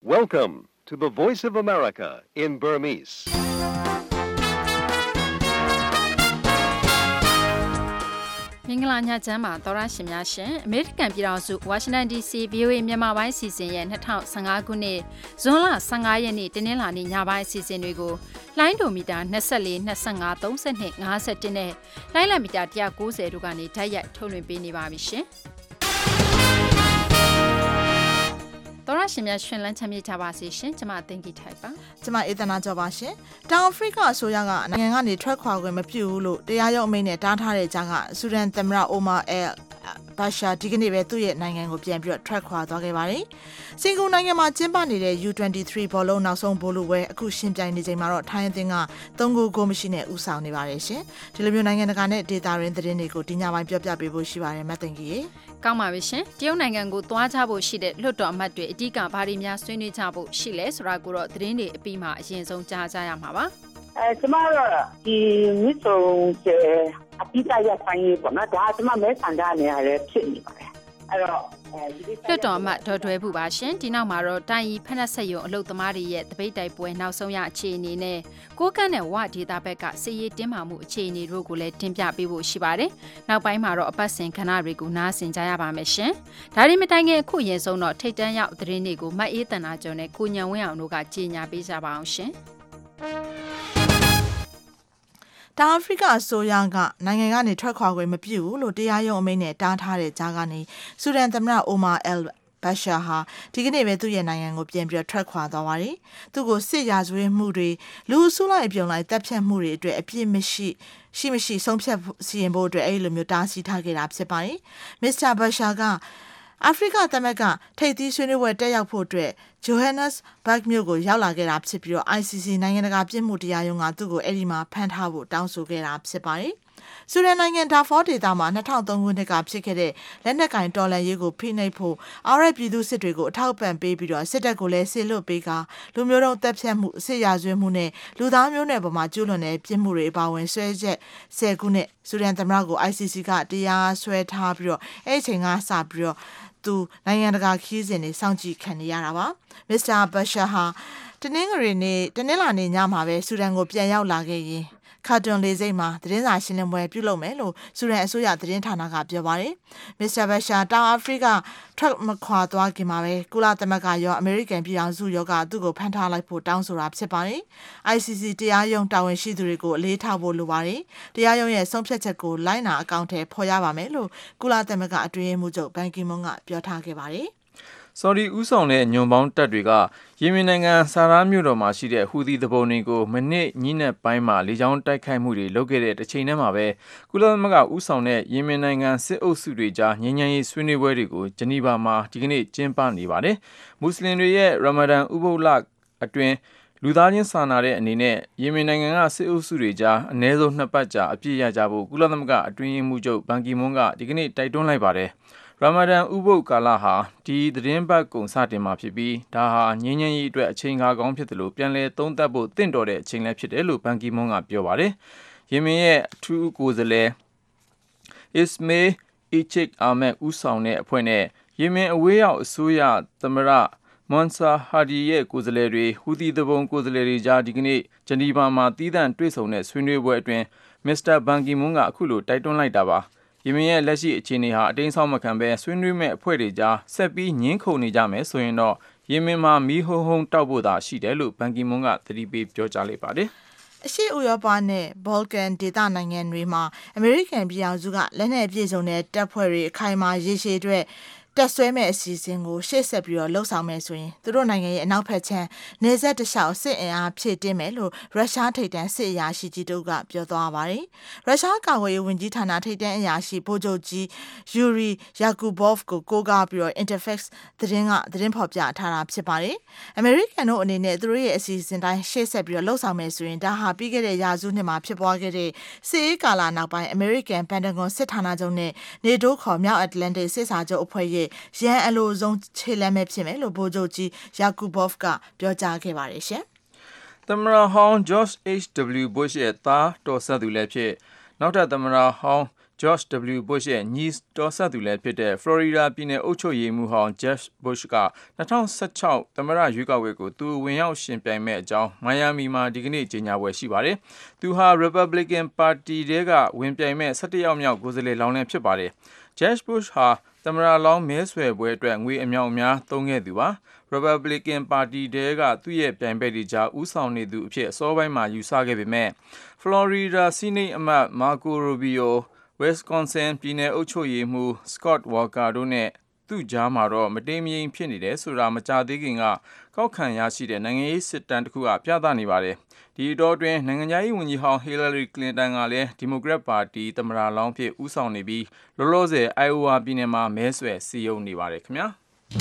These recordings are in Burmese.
Welcome to the Voice of America in Burmese. ။မင်္ဂလာညချမ်းပါသောရရှင်များရှင်အမေရိကန်ပြည်ထောင်စုဝါရှင်တန် DC VOA မြန်မာပိုင်းစီစဉ်ရဲ့2015ခုနှစ်ဇွန်လ15ရက်နေ့တနင်္လာနေ့ညပိုင်းစီစဉ်တွေကိုလိုင်းဒိုမီတာ24 25 32 51နဲ့လိုင်းလံမီတာ190တို့ကနေဓာတ်ရိုက်ထုတ်လွှင့်ပေးနေပါပြီရှင်။တော်ရရှင်များရှင်လန်းချမ်းမြေ့ကြပါစေရှင်ကျမအသိင္ကြီးထိုက်ပါကျမအေးသနာကြောပါရှင်တောင်အာဖရိကအစိုးရကနိုင်ငံကနေထွက်ခွာခွင့်မပြုဘူးလို့တရားရုံးအမိန့်နဲ့တားထားတဲ့ကြားကဆူဒန်သမ္မတအိုမာဘာရှာဒီကနေ့ပဲသူ့ရဲ့နိုင်ငံကိုပြန်ပြီးတော့ထွက်ခွာသွားခဲ့ပါတယ်။စင်ကာပူနိုင်ငံမှာကျင်းပနေတဲ့ U23 ဘောလုံးနောက်ဆုံးဘောလုံးပွဲအခုရှင်းပြိုင်နေချိန်မှာတော့ထိုင်းအသင်းက3ဂိုးကိုမရှိနဲ့ဦးဆောင်နေပါတယ်ရှင်။ဒီလိုမျိုးနိုင်ငံတကာနဲ့ဒေတာရင်းသတင်းတွေကိုဒီညပိုင်းပြောပြပေးဖို့ရှိပါတယ်မတ်သိင်ကြီးရေ။ကောင်းပါပြီရှင်။တရုတ်နိုင်ငံကိုသွားကြဖို့ရှိတဲ့လွှတ်တော်အမတ်တွေအဓိကဘာတွေများဆွေးနွေးကြဖို့ရှိလဲဆိုတာကိုတော့သတင်းတွေအပြီးမှာအရင်ဆုံးကြားကြရမှာပါ။ကျမတို့ဒီမြစ်ဆုံအပိတာရဆိုင်ရေးပေါ့နော်ဒါကျမမဲဆန္ဒနေရတယ်ဖြစ်နေပါတယ်အဲ့တော့လွှတ်တော်အမတ်ဒေါ်တွဲဘူးပါရှင်ဒီနောက်မှာတော့တိုင်းရီဖက်နှက်ဆက်ရုံအလုပ်သမားတွေရဲ့တပိတ်တိုက်ပွဲနောက်ဆုံးရအခြေအနေနဲ့ကိုကန့်နဲ့ဝဒေတာဘက်ကစစ်ရေးတင်းမာမှုအခြေအနေတို့ကိုလည်းတင်ပြပေးဖို့ရှိပါတယ်နောက်ပိုင်းမှာတော့အပတ်စဉ်ခဏတွေကိုနားဆင်ကြရပါမယ်ရှင်ဒါရီမတိုင်ခင်အခုရင်ဆုံးတော့ထိတ်တန်းရောက်သတင်းတွေကိုမတ်အေးတန်နာကျော်နဲ့ကိုညံဝင်းအောင်တို့ကကြေညာပေးကြပါအောင်ရှင်တောင်အာဖရိကအစိုးရကနိုင်ငံကနေထွက်ခွာခွင့်မပြုဘူးလို့တရားရုံးအမိန့်နဲ့တားထားတဲ့ကြားကနေဆူဒန်သမ္မတအိုမာဘရှာဟာဒီကနေ့ပဲသူ့ရဲ့နိုင်ငံကိုပြန်ပြီးထွက်ခွာသွားပါတယ်။သူ့ကိုစစ်ရာဇဝတ်မှုတွေလူအစုလိုက်အပြုံလိုက်တပ်ဖြတ်မှုတွေအတွက်အပြစ်မရှိဆုံးဖြတ်စီရင်ဖို့အတွက်အဲ့လိုမျိုးတားဆီးထားခဲ့တာဖြစ်ပါတယ်။မစ္စတာဘရှာကအာဖရိကသမဂ္ဂထိပ်သီးဆွေးနွေးပွဲတက်ရောက်ဖို့အတွက်ဂျိုဟန်နက်စ်ဘတ်မြို့ကိုရောက်လာခဲ့တာဖြစ်ပြီးတော့ ICC နိုင်ငံတကာပြစ်မှုတရားရုံးကသူ့ကိုအဲ့ဒီမှာဖမ်းထားဖို့တောင်းဆိုခဲ့တာဖြစ်ပါတယ်။ဆူဒန်နိုင်ငံဒါဖောဒေသမှာ2003ခုနှစ်ကဖြစ်ခဲ့တဲ့လက်နက်ကင်တော်လှန်ရေးကိုဖိနှိပ်ဖို့အာရပြည်သူစစ်တွေကိုအထောက်ပံ့ပေးပြီးတော့စစ်တပ်ကိုလည်းဆေလွတ်ပေးကလူမျိုးတုံးတပ်ဖြတ်မှုစစ်ရာဇဝတ်မှုနဲ့လူသားမျိုးနွယ်ပေါ်မှာကျူးလွန်တဲ့ပြစ်မှုတွေအပါအဝင်ဆွဲချက်10ခုနဲ့ဆူဒန်သမ္မတကို ICC ကတရားစွဲထားပြီးတော့အဲ့ဒီချိန်ကစပြီးတော့သူနိုင်ငံတကာခီးစဉ်တွေစောင့်ကြည့်ခံနေရတာပါမစ္စတာဘရှာဟာတနင်္လာနေ့ညမှာပဲဆူဒန်ကိုပြန်ရောက်လာခဲ့ရင်ခါတွန်လေးစိတ်မှာသတင်းစာရှင်းလင်းပွဲပြုလုပ်မယ်လို့ဆူဒန်အစိုးရသတင်းဌာနကပြောပါတယ်မစ္စတာဘရှာတောင်အာဖရိကထွက်မခွာသွားခင်မှာပဲကုလသမဂ္ဂရောအမေရိကန်ပြည်ထောင်စုရောကသူ့ကိုဖမ်းထားလိုက်ဖို့တောင်းဆိုတာဖြစ်ပါတယ် ICC တရားရုံးတာဝန်ရှိသူတွေကိုအလေးထားဖို့လိုပါတယ်တရားရုံးရဲ့ဆုံးဖြတ်ချက်ကိုလိုက်နာအကောင့်ထဲဖော်ရပါမယ်လို့ကုလသမဂ္ဂအတွင်းရေးမှူးချုပ်ဘန်ကီမွန်းကပြောထားခဲ့ပါတယ်ဆော်ဒီဦးဆောင်တဲ့ညွန်ပေါင်းတပ်တွေကယီမင်နိုင်ငံဆာရာမြို့တော်မှာရှိတဲ့ဟူသီသူပုန်တွေကိုမနစ်ညနေပိုင်းမှာလေကြောင်းတိုက်ခိုက်မှုတွေလုပ်ခဲ့တဲ့တစ်ချိန်တည်းမှာပဲကုလသမဂ္ဂဦးဆောင်တဲ့ယီမင်နိုင်ငံစစ်အုပ်စုတွေကြားငြိမ်းချမ်းရေးဆွေးနွေးပွဲတွေကိုဂျနီဗာမှာဒီကနေ့ကျင်းပနေပါတယ်။မွတ်စလင်တွေရဲ့ရမဒန်ဥပုသ်လအတွင်းလူသားချင်းစာနာတဲ့အနေနဲ့ယီမင်နိုင်ငံကစစ်အုပ်စုတွေကြားအနည်းဆုံး2ပတ်ကြာအပြည့်ရကြဖို့ကုလသမဂ္ဂအတွင်းရေးမှူးချုပ်ဘန်ကီမွန်းကဒီကနေ့တိုက်တွန်းလိုက်ပါတယ်။ရမဒန်ဥပုသ်ကာလဟာဒီသတင်းပတ်ကုန်စတင်မှာဖြစ်ပြီးဒါဟာငြိမ်းချမ်းရေးအတွက်အချိန်အခါကောင်းဖြစ်တယ်လို့ပြန်လည်သုံးသပ်ဖို့တင့်တော်တဲ့အချိန်လည်းဖြစ်တယ်လို့ဘန်ကီမွန်းကပြောပါတယ်။ယီမင်ရဲ့အထူးကိုယ်စားလှယ်အစ္စမေးအီချစ်အာမက်ဦးဆောင်တဲ့အဖွဲ့နဲ့ယီမင်အဝေးရောက်အစိုးရသမ္မတမွန်ဆာဟာဒီရဲ့ကိုယ်စားလှယ်တွေဟူသီသူပုန်ကိုယ်စားလှယ်တွေကြားဒီကနေ့ဂျနီဗာမှာတည်တံ့တွေ့ဆုံတဲ့ဆွေးနွေးပွဲအတွင်းမစ္စတာဘန်ကီမွန်းကအခုလိုတိုက်တွန်းလိုက်တာပါယီမင်ရဲ့လက်ရှိအခြေအနေဟာအတင်းဆောက်မခံပဲဆွေးနွေးမဲ့အဖွဲ့တွေကြားဆက်ပြီးညှင်းခုန်နေကြမယ်ဆိုရင်တော့ယီမင်မှာမီးဟုံတောက်ဖို့သာရှိတယ်လို့ဘန်ကီမွန်းကသတိပေးပြောကြားလိုက်ပါတယ်အရှေ့ဥရောပနဲ့ဘော်လကန်ဒေသနိုင်ငံတွေမှာအမေရိကန်ပြည်ထောင်စုကလက်နက်ပြည့်စုံတဲ့တပ်ဖွဲ့တွေအခိုင်အမာရေရှည်အတွက်တက်ဆွဲမဲ့အစီအစဉ်ကိုရှေ့ဆက်ပြီးတော့လှုပ်ဆောင်မယ်ဆိုရင်သူတို့နိုင်ငံရဲ့အနောက်ဘက်ခြမ်းနေဆက်တလျှောက်စစ်အင်အားဖြည့်တင်းမယ်လို့ရုရှားထိပ်တန်းစစ်အရာရှိကြီးတို့ကပြောသွားပါတယ်။ရုရှားကာကွယ်ရေးဝန်ကြီးဌာနထိပ်တန်းအရာရှိဗိုလ်ချုပ်ကြီးယူရီယာကူဘော့ဖ်ကိုကားပြီးတော့ Interfax သတင်းဖော်ပြထားတာဖြစ်ပါတယ်။အမေရိကန်တို့အနေနဲ့သူတို့ရဲ့အစီအစဉ်တိုင်းရှေ့ဆက်ပြီးတော့လှုပ်ဆောင်မယ်ဆိုရင်ဒါဟာပြီးခဲ့တဲ့ရာစုနှစ်မှာဖြစ်ပွားခဲ့တဲ့စစ်အေးကာလနောက်ပိုင်းအမေရိကန်ပန်တဂွန်စစ်ဌာနချုပ်နဲ့နေတိုးခေါ်မြောက်အတ္တလန်တိတ်စစ်စာချုပ်အဖွဲ့ရဲ့ရန်အလိုဆုံးခြေလှမ်းပဲဖြစ်မယ်လို့ဗိုလ်ချုပ်ကြီးယာကူဘော့ဖ်ကပြောကြားခဲ့ပါတယ်ရှင်။သမ္မတဟောင်း George H.W. Bush ရဲ့သားတော်ဆက်သူလည်းဖြစ်နောက်ထပ်သမ္မတဟောင်း George W. Bush ရဲ့ညီတော်ဆက်သူလည်းဖြစ်တဲ့ Florida ပြည်နယ်အုပ်ချုပ်ရေးမှူးဟောင်း Jeb Bush က2016သမ္မတရွေးကောက်ပွဲကိုသူဝင်ရောက်ရှင်ပြိုင်မဲ့အကြောင်းမိုင်ယာမီမှာဒီကနေ့ကြေညာပွဲရှိပါတယ်။သူဟာ Republican Party တဲကဝင်ပြိုင်မဲ့17ယောက်မြောက်ကိုယ်စားလှယ်လောင်းလည်းဖြစ်ပါတယ်။ Jeb Bush ဟာသမ္မတလောင်းမဲဆွယ်ပွဲအတွက်ငွေအမြောက်အများသုံးခဲ့သူပါ။ Republican Party တဲကသူ့ရဲ့ပြိုင်ဘက်တွေကြားဦးဆောင်နေသူအဖြစ်အစောပိုင်းမှာယူဆခဲ့ပေမဲ့ Florida Senate အမတ် Marco Rubio、Wisconsin ပြည်နယ်အုပ်ချုပ်ရေးမှူး Scott Walker တို့နဲ့သူ့ကြားမှာတော့မတိမ်မယိမ်ဖြစ်နေတယ်ဆိုတာမကြသေးခင်ကကောက်ခံရရှိတဲ့နိုင်ငံရေးစစ်တမ်းတစ်ခုကပြသနေပါတယ်။ဒီတော့တွင်နိုင်ငံရေးဝန်ကြီးဟောင်း Hillary Clinton ကလည်း Democrat Party သမ္မတလောင်းဖြစ်ဦးဆောင်နေပြီးလောလောဆယ် Iowa ပြည်နယ်မှာမဲဆွယ်စည်းရုံးနေပါတယ်ခင်ဗျာ။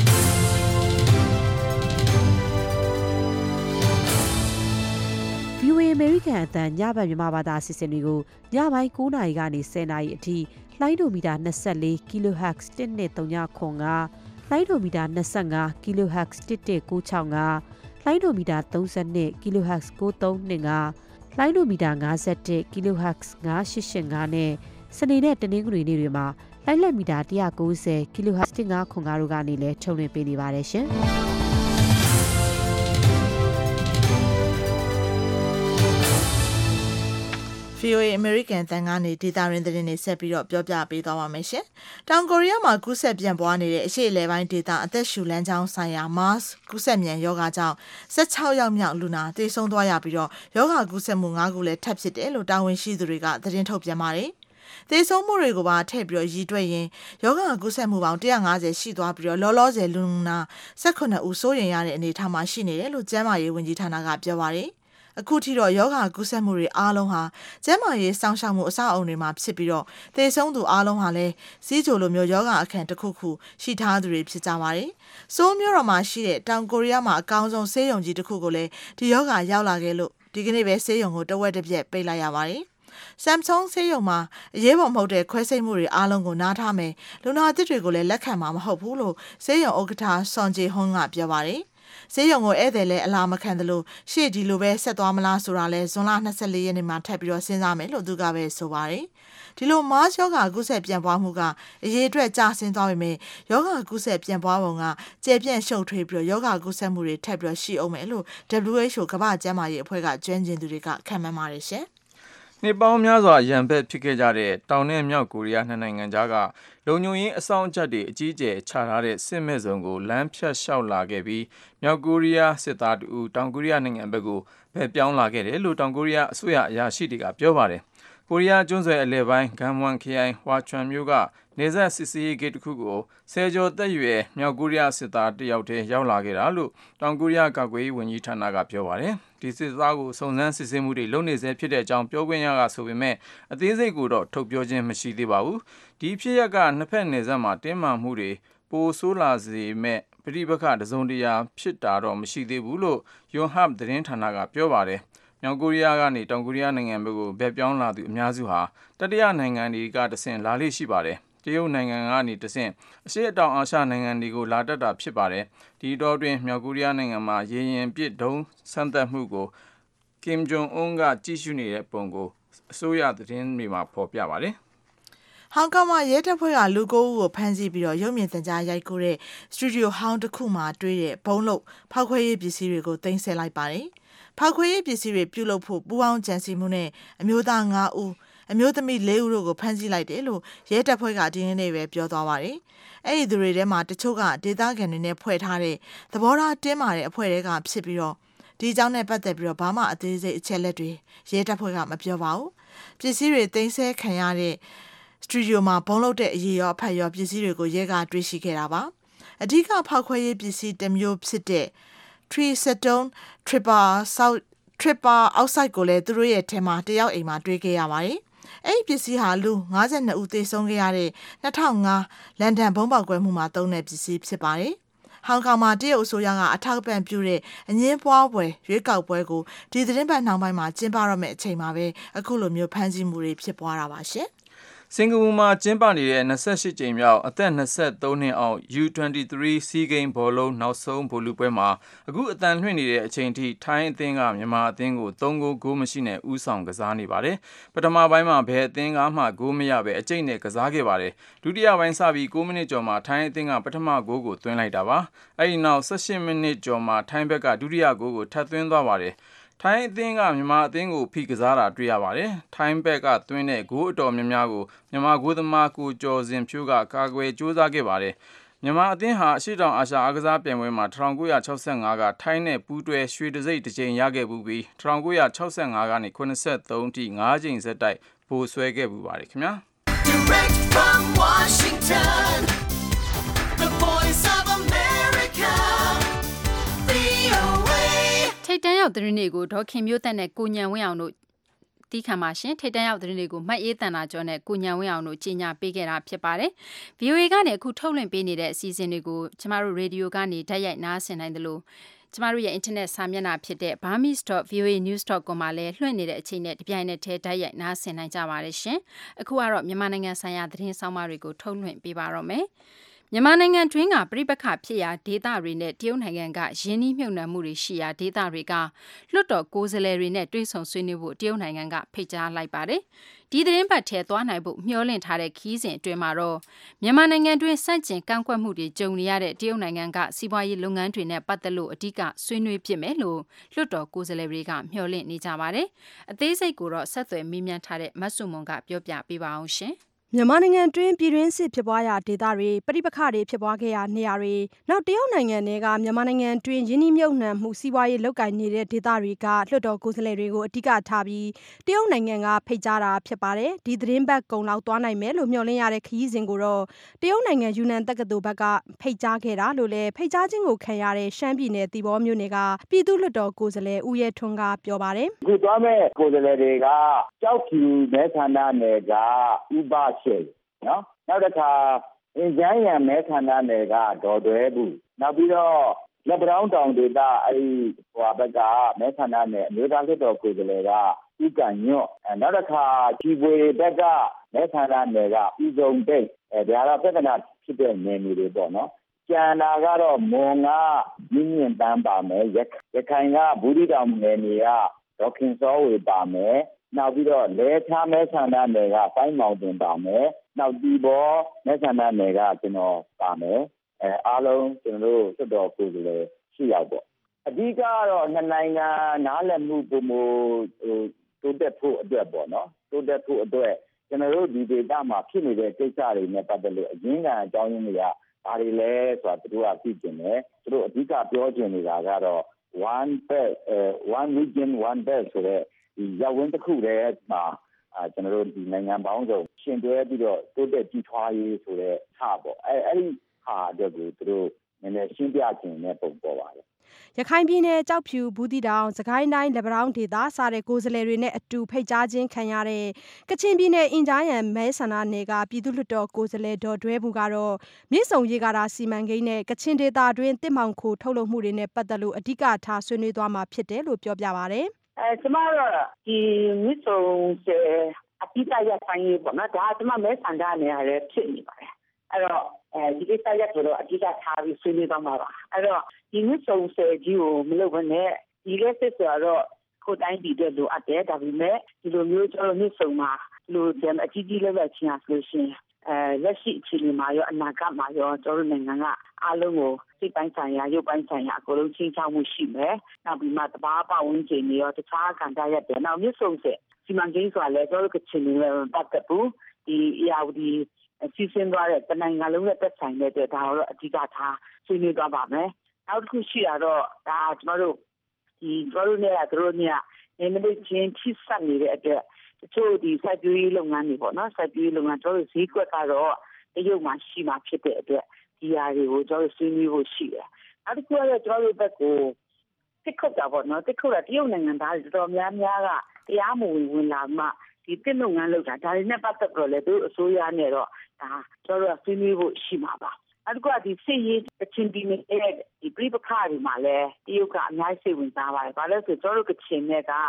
VOA American အသံညဘက်မြန်မာဘာသာအစီအစဉ်တွေကိုညပိုင်း9:00နာရီကနေ10:00နာရီအထိလိုင်းဒိုမီတာ24 kHz 1.395လိုင်းဒိုမီတာ25 kHz 1.965လိုင်းဒိုမီတာ32 kHz 9325လိုင်းဒိုမီတာ51 kHz 9885နဲ့စနေနဲ့တနင်္ဂနွေနေ့တွေမှာလိုင်းလက်မီတာ190 kHz 1505တို့ကနေလည်းထုတ်လွှင့်ပေးနေပါတယ်ရှင်။ VOA American တန်ကနေဒေတာရင်းသတင်းတွေဆက်ပြီးတော့ပြောပြပေးသွားပါမယ်ရှင်။တောင်ကိုရီးယားမှာကူးစက်ပြန့်ပွားနေတဲ့အရှေ့အလယ်ပိုင်းဒေသအသက်ရှူလမ်းကြောင်းဆိုင်ရာ MARS ကူးစက်မြန်ရောဂါကြောင့်16ယောက်မြောက်လူနာသေဆုံးသွားရပြီးတော့ရောဂါကူးစက်မှု9ခုလည်းထပ်ဖြစ်တယ်လို့တာဝန်ရှိသူတွေကသတင်းထုတ်ပြန်ပါတယ်။သေဆုံးမှုတွေကိုပါထည့်ပြီးတော့ရည်တွက်ရင်ယောဂကူးစက်မှုပေါင်း150ရှိသွားပြီးတော့လောလောဆယ်လူနာ18ဦးစိုးရိမ်ရတဲ့အနေအထားမှာရှိနေတယ်လို့ကျန်းမာရေးဝန်ကြီးဌာနကပြောပါတယ်။အခုထိတော့ယောဂကူးစက်မှုတွေအားလုံးဟာကျန်းမာရေးစောင့်ရှောက်မှုအဆောက်အအုံတွေမှာဖြစ်ပြီးတော့သေဆုံးသူအားလုံးဟာလည်းစီးချိုလိုမျိုးယောဂအခန့်တစ်ခုခုရှိထားသူတွေဖြစ်ကြပါတယ်။ဆိုးမျိုးတော်မှာရှိတဲ့တောင်ကိုရီးယားမှာအကောင်းဆုံးဆေးရုံကြီးတစ်ခုကိုလည်းဒီယောဂရောက်လာခဲ့လို့ဒီကနေ့ပဲဆေးရုံကိုတဝက်တစ်ပြက်ပိတ်လိုက်ရပါတယ်။ Samsung ဆေးရုံမှာအရေးပေါ်မဟုတ်တဲ့ခွဲစိတ်မှုတွေအားလုံးကိုနားထားမယ်လူနာအသစ်တွေကိုလည်းလက်ခံမှာမဟုတ်ဘူးလို့ဆေးရုံဥက္ကဋ္ဌဆွန်ဂျေဟွန်းကပြောပါတယ်ဆေးရုံကိုဧည့်သည်လည်းအလာမခံသလိုရှေ့ဒီလိုပဲဆက်သွားမလားဆိုတာလဲဇွန်လ24ရက်နေ့မှာထပ်ပြီးတော့စဉ်းစားမယ်လို့သူကပဲဆိုပါတယ်ဒီလိုမားယောဂကူးစက်ပြန့်ပွားမှုကအရေးအတွက်ကျဆင်းသွားပေမဲ့ယောဂကူးစက်ပြန့်ပွားပုံကကျေပြန့်ရှုပ်ထွေးပြီးတော့ယောဂကူးစက်မှုတွေထပ်ပြီးတော့ရှိအောင်မယ်လို့ WHO ကမ္ဘာ့ကျန်းမာရေးအဖွဲ့ကကျွမ်းကျင်သူတွေကခန့်မှန်းပါတယ်ရှင်နှစ်ပေါင်းများစွာရန်ဘက်ဖြစ်ခဲ့ကြတဲ့တောင်နဲ့မြောက်ကိုရီးယားနှစ်နိုင်ငံကြားကလုံခြုံရေးအဆောင်အကျပ်တွေအကြီးအကျယ်ချထားတဲ့စစ်မဲ့စုံကိုလမ်းဖြတ်လျှောက်လာခဲ့ပြီးမြောက်ကိုရီးယားစစ်သားတူတောင်ကိုရီးယားနိုင်ငံဘက်ကိုဘယ်ပြောင်းလာခဲ့တယ်လို့တောင်ကိုရီးယားအစိုးရအရာရှိတွေကပြောပါတယ်။ကိုရီးယားကျွန်းဆွယ်အလယ်ပိုင်းဂမ်ဝမ်ခရိုင်ဟွာချွမ်မြို့ကနေဆက်စစ်စေးဂိတ်တစ်ခုကိုဆယ်ကျော်သက်ရွယ်မြောက်ကိုရီးယားစစ်သားတယောက်တည်းရောက်လာခဲ့တာလို့တောင်ကိုရီးယားကာကွယ်ရေးဝန်ကြီးဌာနကပြောပါတယ်။ဒီစစ်သားကိုစုံစမ်းစစ်ဆေးမှုတွေလုပ်နေဆဲဖြစ်တဲ့အကြောင်းပြောခွင့်ရကဆိုပေမဲ့အသေးစိတ်ကိုတော့ထုတ်ပြောခြင်းမရှိသေးပါဘူး။ဒီဖြစ်ရပ်ကနှစ်ဖက်နယ်စပ်မှာတင်းမာမှုတွေပိုဆိုးလာစေမဲ့ပဋိပက္ခတစုံတရာဖြစ်တာတော့မရှိသေးဘူးလို့ယွန်ဟပ်သတင်းဌာနကပြောပါတယ်။မြောက်ကိုရီးယားကနေတောင်ကိုရီးယားနိုင်ငံဘက်ကိုဘက်ပြောင်းလာသူအများစုဟာတတိယနိုင်ငံတွေကတဆင့်လာလေ့ရှိပါတယ်။တရုတ်နိုင်ငံကနေတဆင့်အရှေ့တောင်အာရှနိုင်ငံတွေကိုလာတတ်တာဖြစ်ပါတယ်။ဒီတော့တွင်မြောက်ကိုရီးယားနိုင်ငံမှာရေရင်ပစ်ဒုံးစမ်းသပ်မှုကိုကင်ဂျုံအွန်းကကြည့်ရှုနေတဲ့ပုံကိုအစိုးရသတင်းတွေမှာဖော်ပြပါတယ်ဟောင်ကောင်မှာရဲတပ်ဖွဲ့ကလူ9ဦးကိုဖမ်းဆီးပြီးတော့ရုပ်မြင်သံကြားရိုက်ကူးတဲ့စတူဒီယိုဟောင်းတစ်ခုမှာတွေ့တဲ့ဘုံလုံးဖောက်ခွဲရေးပစ္စည်းတွေကိုတင်ဆက်လိုက်ပါတယ်။ဖောက်ခွဲရေးပစ္စည်းတွေပြုလုပ်ဖို့ပူးပေါင်းကြံစည်မှုနဲ့အမျိုးသား9ဦးအမျိုးသမီး4ဦးတို့ကိုဖမ်းဆီးလိုက်တယ်လို့ရဲတပ်ဖွဲ့ကဒီနေ့ပဲပြောသွားပါတယ်။အဲ့ဒီသူတွေထဲမှာတချို့ကဒေသခံတွေနဲ့ဖွဲ့ထားတဲ့သဘောထားတင်းမာတဲ့အဖွဲ့တွေကဖြစ်ပြီးတော့ဒီအကြောင်းနဲ့ပတ်သက်ပြီးတော့ဘာမှအသေးစိတ်အချက်လက်တွေရဲတပ်ဖွဲ့ကမပြောပါဘူး။ပစ္စည်းတွေတင်ဆက်ခံရတဲ့စတူဒီယိုမှာဘုံလုပ်တဲ့အရေးရောအဖက်ရောပစ္စည်းတွေကိုရဲကတွေ့ရှိခဲ့တာပါအဓိကဖောက်ခွဲရေးပစ္စည်းတစ်မျိုးဖြစ်တဲ့ Trisatone Tripper Oxide ကိုလည်းသူတို့ရဲ့ထဲမှာတယောက်အိမ်မှာတွေ့ခဲ့ရပါတယ်အဲ့ဒီပစ္စည်းဟာလူ52ဦးသေဆုံးခဲ့ရတဲ့2005လန်ဒန်ဘုံပေါက်ကွဲမှုမှာသုံးတဲ့ပစ္စည်းဖြစ်ပါတယ်ဟောင်ကောင်မှာတရုတ်အစိုးရကအထောက်အပံ့ပြုတဲ့အငင်းပွားပွဲရွေးကောက်ပွဲကိုဒီသတင်းပတ်နှောင်းပိုင်းမှာကျင်းပရမယ့်အချိန်မှာပဲအခုလိုမျိုးဖမ်းဆီးမှုတွေဖြစ်ပွားတာပါရှင်စင်ကာပူမှာကျင်းပနေတဲ့28ကြိမ်မြောက်အသက်23နှစ်အောက် U23 SEA Games ဘောလုံးနောက်ဆုံးဗိုလ်လုပွဲမှာအခုအတန်လွှင့်နေတဲ့အချိန်ထိထိုင်းအသင်းကမြန်မာအသင်းကို3-0 ဂိုးမရှိနဲ့ဦးဆောင်ကစားနေပါတယ်ပထမပိုင်းမှာဘယ်အသင်းကမှဂိုးမရပဲအကျိတ်နဲ့ကစားခဲ့ပါတယ်ဒုတိယပိုင်းစပြီး9မိနစ်ကျော်မှာထိုင်းအသင်းကပထမဂိုးကိုသွင်းလိုက်တာပါအဲဒီနောက်18မိနစ်ကျော်မှာထိုင်းဘက်ကဒုတိယဂိုးကိုထပ်သွင်းသွားပါတယ်ထိုင်းအသင်းကမြန်မာအသင်းကိုဖိကစားတာတွေ့ရပါတယ်။ထိုင်းဘက်ကသွင်းတဲ့ဂိုးအတော်များများကိုမြန်မာဂိုးသမားကိုကျော်စင်ဖြိုးကကာကွယ်ကြိုးစားခဲ့ပါတယ်။မြန်မာအသင်းဟာအရှိတောင်အာရှအားကစားပြိုင်ပွဲမှာ1965ကထိုင်းနဲ့ပူးတွဲရွှေတံဆိပ်တစ်ကြိမ်ရခဲ့ပြီး1965ကနေ83အထိ5ကြိမ်ဆက်တိုက်ဗိုလ်စွဲခဲ့ပူပါတယ်ခင်ဗျာ။ Direct from Washington, the voice of America, VOA. ထိတ်တန်းရောက်သတင်းတွေကိုဒေါခင်မျိုးသက်နဲ့ကိုညံဝင်းအောင်တို့တီးခံပါရှင်ထိတ်တန်းရောက်သတင်းတွေကိုမှတ်အေးတန်တာကျော်နဲ့ကိုညံဝင်းအောင်တို့ကြီးညာပေးခဲ့တာဖြစ်ပါတယ်။ VOA ကနေအခုထုတ်လွှင့်ပေးနေတဲ့အစီအစဉ်တွေကိုကျမတို့ရေဒီယိုကနေဓာတ်ရိုက်နားဆင်နိုင်တယ်လို့ကျမတို့ရဲ့ internet စာမျက်နှာဖြစ်တဲ့ burmese.voanews.com မှာလည်းလွှင့်နေတဲ့အချိန်နဲ့တပြိုင်နက်တည်းဓာတ်ရိုက်နားဆင်နိုင်ကြပါတယ်ရှင်။အခုကတော့မြန်မာနိုင်ငံဆိုင်ရာသတင်းဆောင်မတွေကိုထုတ်လွှင့်ပေးပါတော့မယ်။မြန်မာနိုင်ငံတွင်းကပြည်ပခဖြစ်ရာဒေသတွေနဲ့တရုတ်နိုင်ငံကယင်းနှီးမြှုပ်နှံမှုတွေရှိရာဒေသတွေကလွှတ်တော်ကိုယ်စားလှယ်တွေနဲ့တွေ့ဆုံဆွေးနွေးဖို့တရုတ်နိုင်ငံကဖိတ်ကြားလိုက်ပါတယ်။ဒီသတင်းပတ်ထဲသွားနိုင်ဖို့မျှော်လင့်ထားတဲ့ခီးစဉ်အတွင်းမှာတော့မြန်မာနိုင်ငံတွင်းစန့်ကျင်ကန့်ကွက်မှုတွေကြုံနေရတဲ့တရုတ်နိုင်ငံကစီးပွားရေးလုပ်ငန်းတွေနဲ့ပတ်သက်လို့အဓိကဆွေးနွေးဖြစ်မယ်လို့လွှတ်တော်ကိုယ်စားလှယ်တွေကမျှော်လင့်နေကြပါတယ်။အသေးစိတ်ကိုတော့ဆက်သွယ်မေးမြန်းထားတဲ့မဆုမွန်ကပြောပြပေးပါအောင်ရှင်။မြန်မာနိုင်ငံတွင်းပြည်တွင်းစစ်ဖြစ်ပွားရာဒေသတွေပဋိပက္ခတွေဖြစ်ပွားခဲ့ရာနေရာတွေနောက်တရုတ်နိုင်ငံတွေကမြန်မာနိုင်ငံတွင်းယင်းနှိမ့်မြုပ်နှံမှုစီးပွားရေးလုပ်ကိုင်နေတဲ့ဒေသတွေကလွှတ်တော်ကိုယ်စားလှယ်တွေကိုအဓိကထားပြီးတရုတ်နိုင်ငံကဖိတ်ကြားတာဖြစ်ပါတယ်ဒီသတင်းပတ်ကုံလောက်သွားနိုင်မယ်လို့မျှော်လင့်ရတဲ့ခရီးစဉ်ကိုတော့တရုတ်နိုင်ငံယူနန်တက္ကသိုလ်ဘက်ကဖိတ်ကြားခဲ့တာလို့လည်းဖိတ်ကြားခြင်းကိုခံရတဲ့ရှမ်းပြည်နယ်သီပေါမြို့နယ်ကပြည်သူ့လွှတ်တော်ကိုယ်စားလှယ်ဦးရဲထွန်းကပြောပါတယ်အခုသွားမဲ့ကိုယ်စားလှယ်တွေကကြောက်ဖြူမဲဆန္ဒနယ်ကဥပရှိနော်နောက်တစ်ခါအင်ဂျန်ရံမဲဆန္ဒနယ်ကဒေါ်တွဲဘူးနောက်ပြီးတော့လက်ပံတောင်ဒေသအဲဒီဘက်ကမဲဆန္ဒနယ်အမျိုးသားလွှတ်တော်ကိုယ်စားလှယ်ကဥက္ကညွတ်နောက်တစ်ခါချီပွေဘက်ကမဲဆန္ဒနယ်ကဥစုံတိတ်ဒါကတော့ပြဿနာဖြစ်တဲ့နယ်မြေတွေပေါ့နော်ကျန်တာကတော့မွန်ကမြင့်မြင့်တန်းပါမယ်ရခိုင်ကဘူးဒီတောင်နယ်မြေကဒေါခင်စောဝေပါမယ်နောက်ပြီးတော့လဲချားမဲဆန္ဒနယ်ကတိုင်းမောင်တင်ပါမယ်နောက်ဒီဘောမဲဆန္ဒနယ်ကကျွန်တော်ပါမယ်အားလုံးကျွန်တော်တို့သက်တော်ကိုယ်စားလှယ်ရှိရောက်ပေါ့အဓိကကတော့နှစ်နိုင်ငံနားလည်မှုပုံမတိုးတက်ဖို့အတွက်ပေါ့နော်တိုးတက်ဖို့အတွက်ကျွန်တော်တို့ဒီဒေသမှာဖြစ်နေတဲ့ကိစ္စတွေနဲ့ပတ်သက်လို့အရင်းခံအကြောင်းရင်းတွေကဘာတွေလဲဆိုတာသူတို့ကသိကျင်တယ်သူတို့အဓိကပြောချင်နေတာကတော့ one belt one region one belt ဆိုတဲ့ဒီရပ်ဝန်းတစ်ခုတည်းမှာကျွန်တော်တို့ဒီနိုင်ငံပေါင်းစုံရှင်တွဲပြီးတော့တိုးတက်ကြီးထွားရေးဆိုတဲ့ဟာပေါ့အဲ့ဒီဟာအတွက်ကိုသူတို့နည်းနည်းရှင်းပြခြင်းနဲ့ပုံပေါ်ပါတယ်ရခိုင်ပြည်နယ်ကြောက်ဖြူဘူးတီတောင်စကိုင်းတိုင်းလက်ပံတောင်ဒေသစတဲ့ကိုယ်စားလှယ်တွေနဲ့အတူဖိတ်ကြားခြင်းခံရတဲ့ကချင်ပြည်နယ်အင်ဂျားရံမဲဆန္ဒနယ်ကပြည်သူ့လွှတ်တော်ကိုယ်စားလှယ်ဒေါ်တွဲဘူးကတော့မြစ်ဆုံရေကာတာစီမံကိန်းနဲ့ကချင်ဒေသတွင်းတစ်မောင်ခိုထုတ်လုပ်မှုတွေနဲ့ပတ်သက်လို့အဓိကထားဆွေးနွေးသွားမှာဖြစ်တယ်လို့ပြောပြပါတယ်ကျမတို့ဒီမြစ်ဆုံအပိတရဆိုင်ရေးပေါ့နော်ဒါကျမမဲဆန္ဒနယ်ရလည်းဖြစ်နေပါတယ်အဲ့တော့ဒီကိစ္စရက်ဆိုတော့အဓိကထားပြီးဆွေးနွေးသွားမှာပါအဲ့တော့ဒီမြစ်ဆုံဆယ်ကြီးကိုမလုပ်ဘဲနဲ့ဒီလက်စစ်ဆိုတော့ကိုတိုင်းပြည်အတွက်လိုအပ်တယ်ဒါပေမဲ့ဒီလိုမျိုးကျွန်တော်မြစ်ဆုံမှာလိုအကြီးကြီးလောက်ချင်ရဆိုရှင်လက်ရှိအခြေအနေမှာရောအနာဂတ်မှာရောကျွန်တော်နိုင်ငံကအားလုံးကိုစိတ်ပိုင်းဆိုင်ရာရုပ်ပိုင်းဆိုင်ရာအကုန်လုံးချင်းချောက်မှုရှိမယ်နောက်ပြီးမှတဘာပတ်ဝန်းကျင်တွေရောတခြားကဏ္ဍရက်တယ်နောက်မြစ်ဆုံဆယ်စီမံကိန်းဆိုတာလည်းကျွန်တော်ကချင်နေပတ်သက်ဘူးဒီARDစီစဉ်သွားတဲ့တနိုင်ငံလုံးနဲ့သက်ဆိုင်တဲ့အတွက်ဒါတော့အဓိကထားဆွေးနွေးသွားပါမယ်နောက်တစ်ခုရှိတာတော့ဒါကျွန်တော်တို့နဲ့သူတို့နဲ့နေမလို့ချင်းချိဆက်နေတဲ့အတွက်တချို့ဒီစိုက်ပျိုးရေးလုပ်ငန်းတွေပေါ့နော်စိုက်ပျိုးရေးလုပ်ငန်းတို့ဈေးကွက်ကတော့တရုတ်မှာရှိမှဖြစ်တဲ့အတွက်ဒီဟာတွေကိုကျွန်တော်ဆွေးနွေးဖို့ရှိတယ်နောက်တစ်ခုကတော့ကျွန်တော်တို့ဘက်ကိုတစ်ခုတာပေါ့နော်တစ်ခုကတရုတ်နိုင်ငံသားတွေတော်များများကတရားမဝင်လာမှဒီတစ်လုပ်ငန်းလုပ်တာဒါတွေနဲ့ပတ်သက်တော့လေသူအစိုးရနဲ့တော့ဒါကျွန်တော်ဆွေးနွေးဖို့ရှိမှာပါအဲ့ဒါကဒီစစ်ရေးကချင်ပြည်နယ်ဒီပြိပခါတွေမှာလဲတရုတ်ကအများကြီးစိတ်ဝင်စားပါတယ်ဘာလို့လဲဆိုကျွန်တော်တို့ကချင်နဲ့က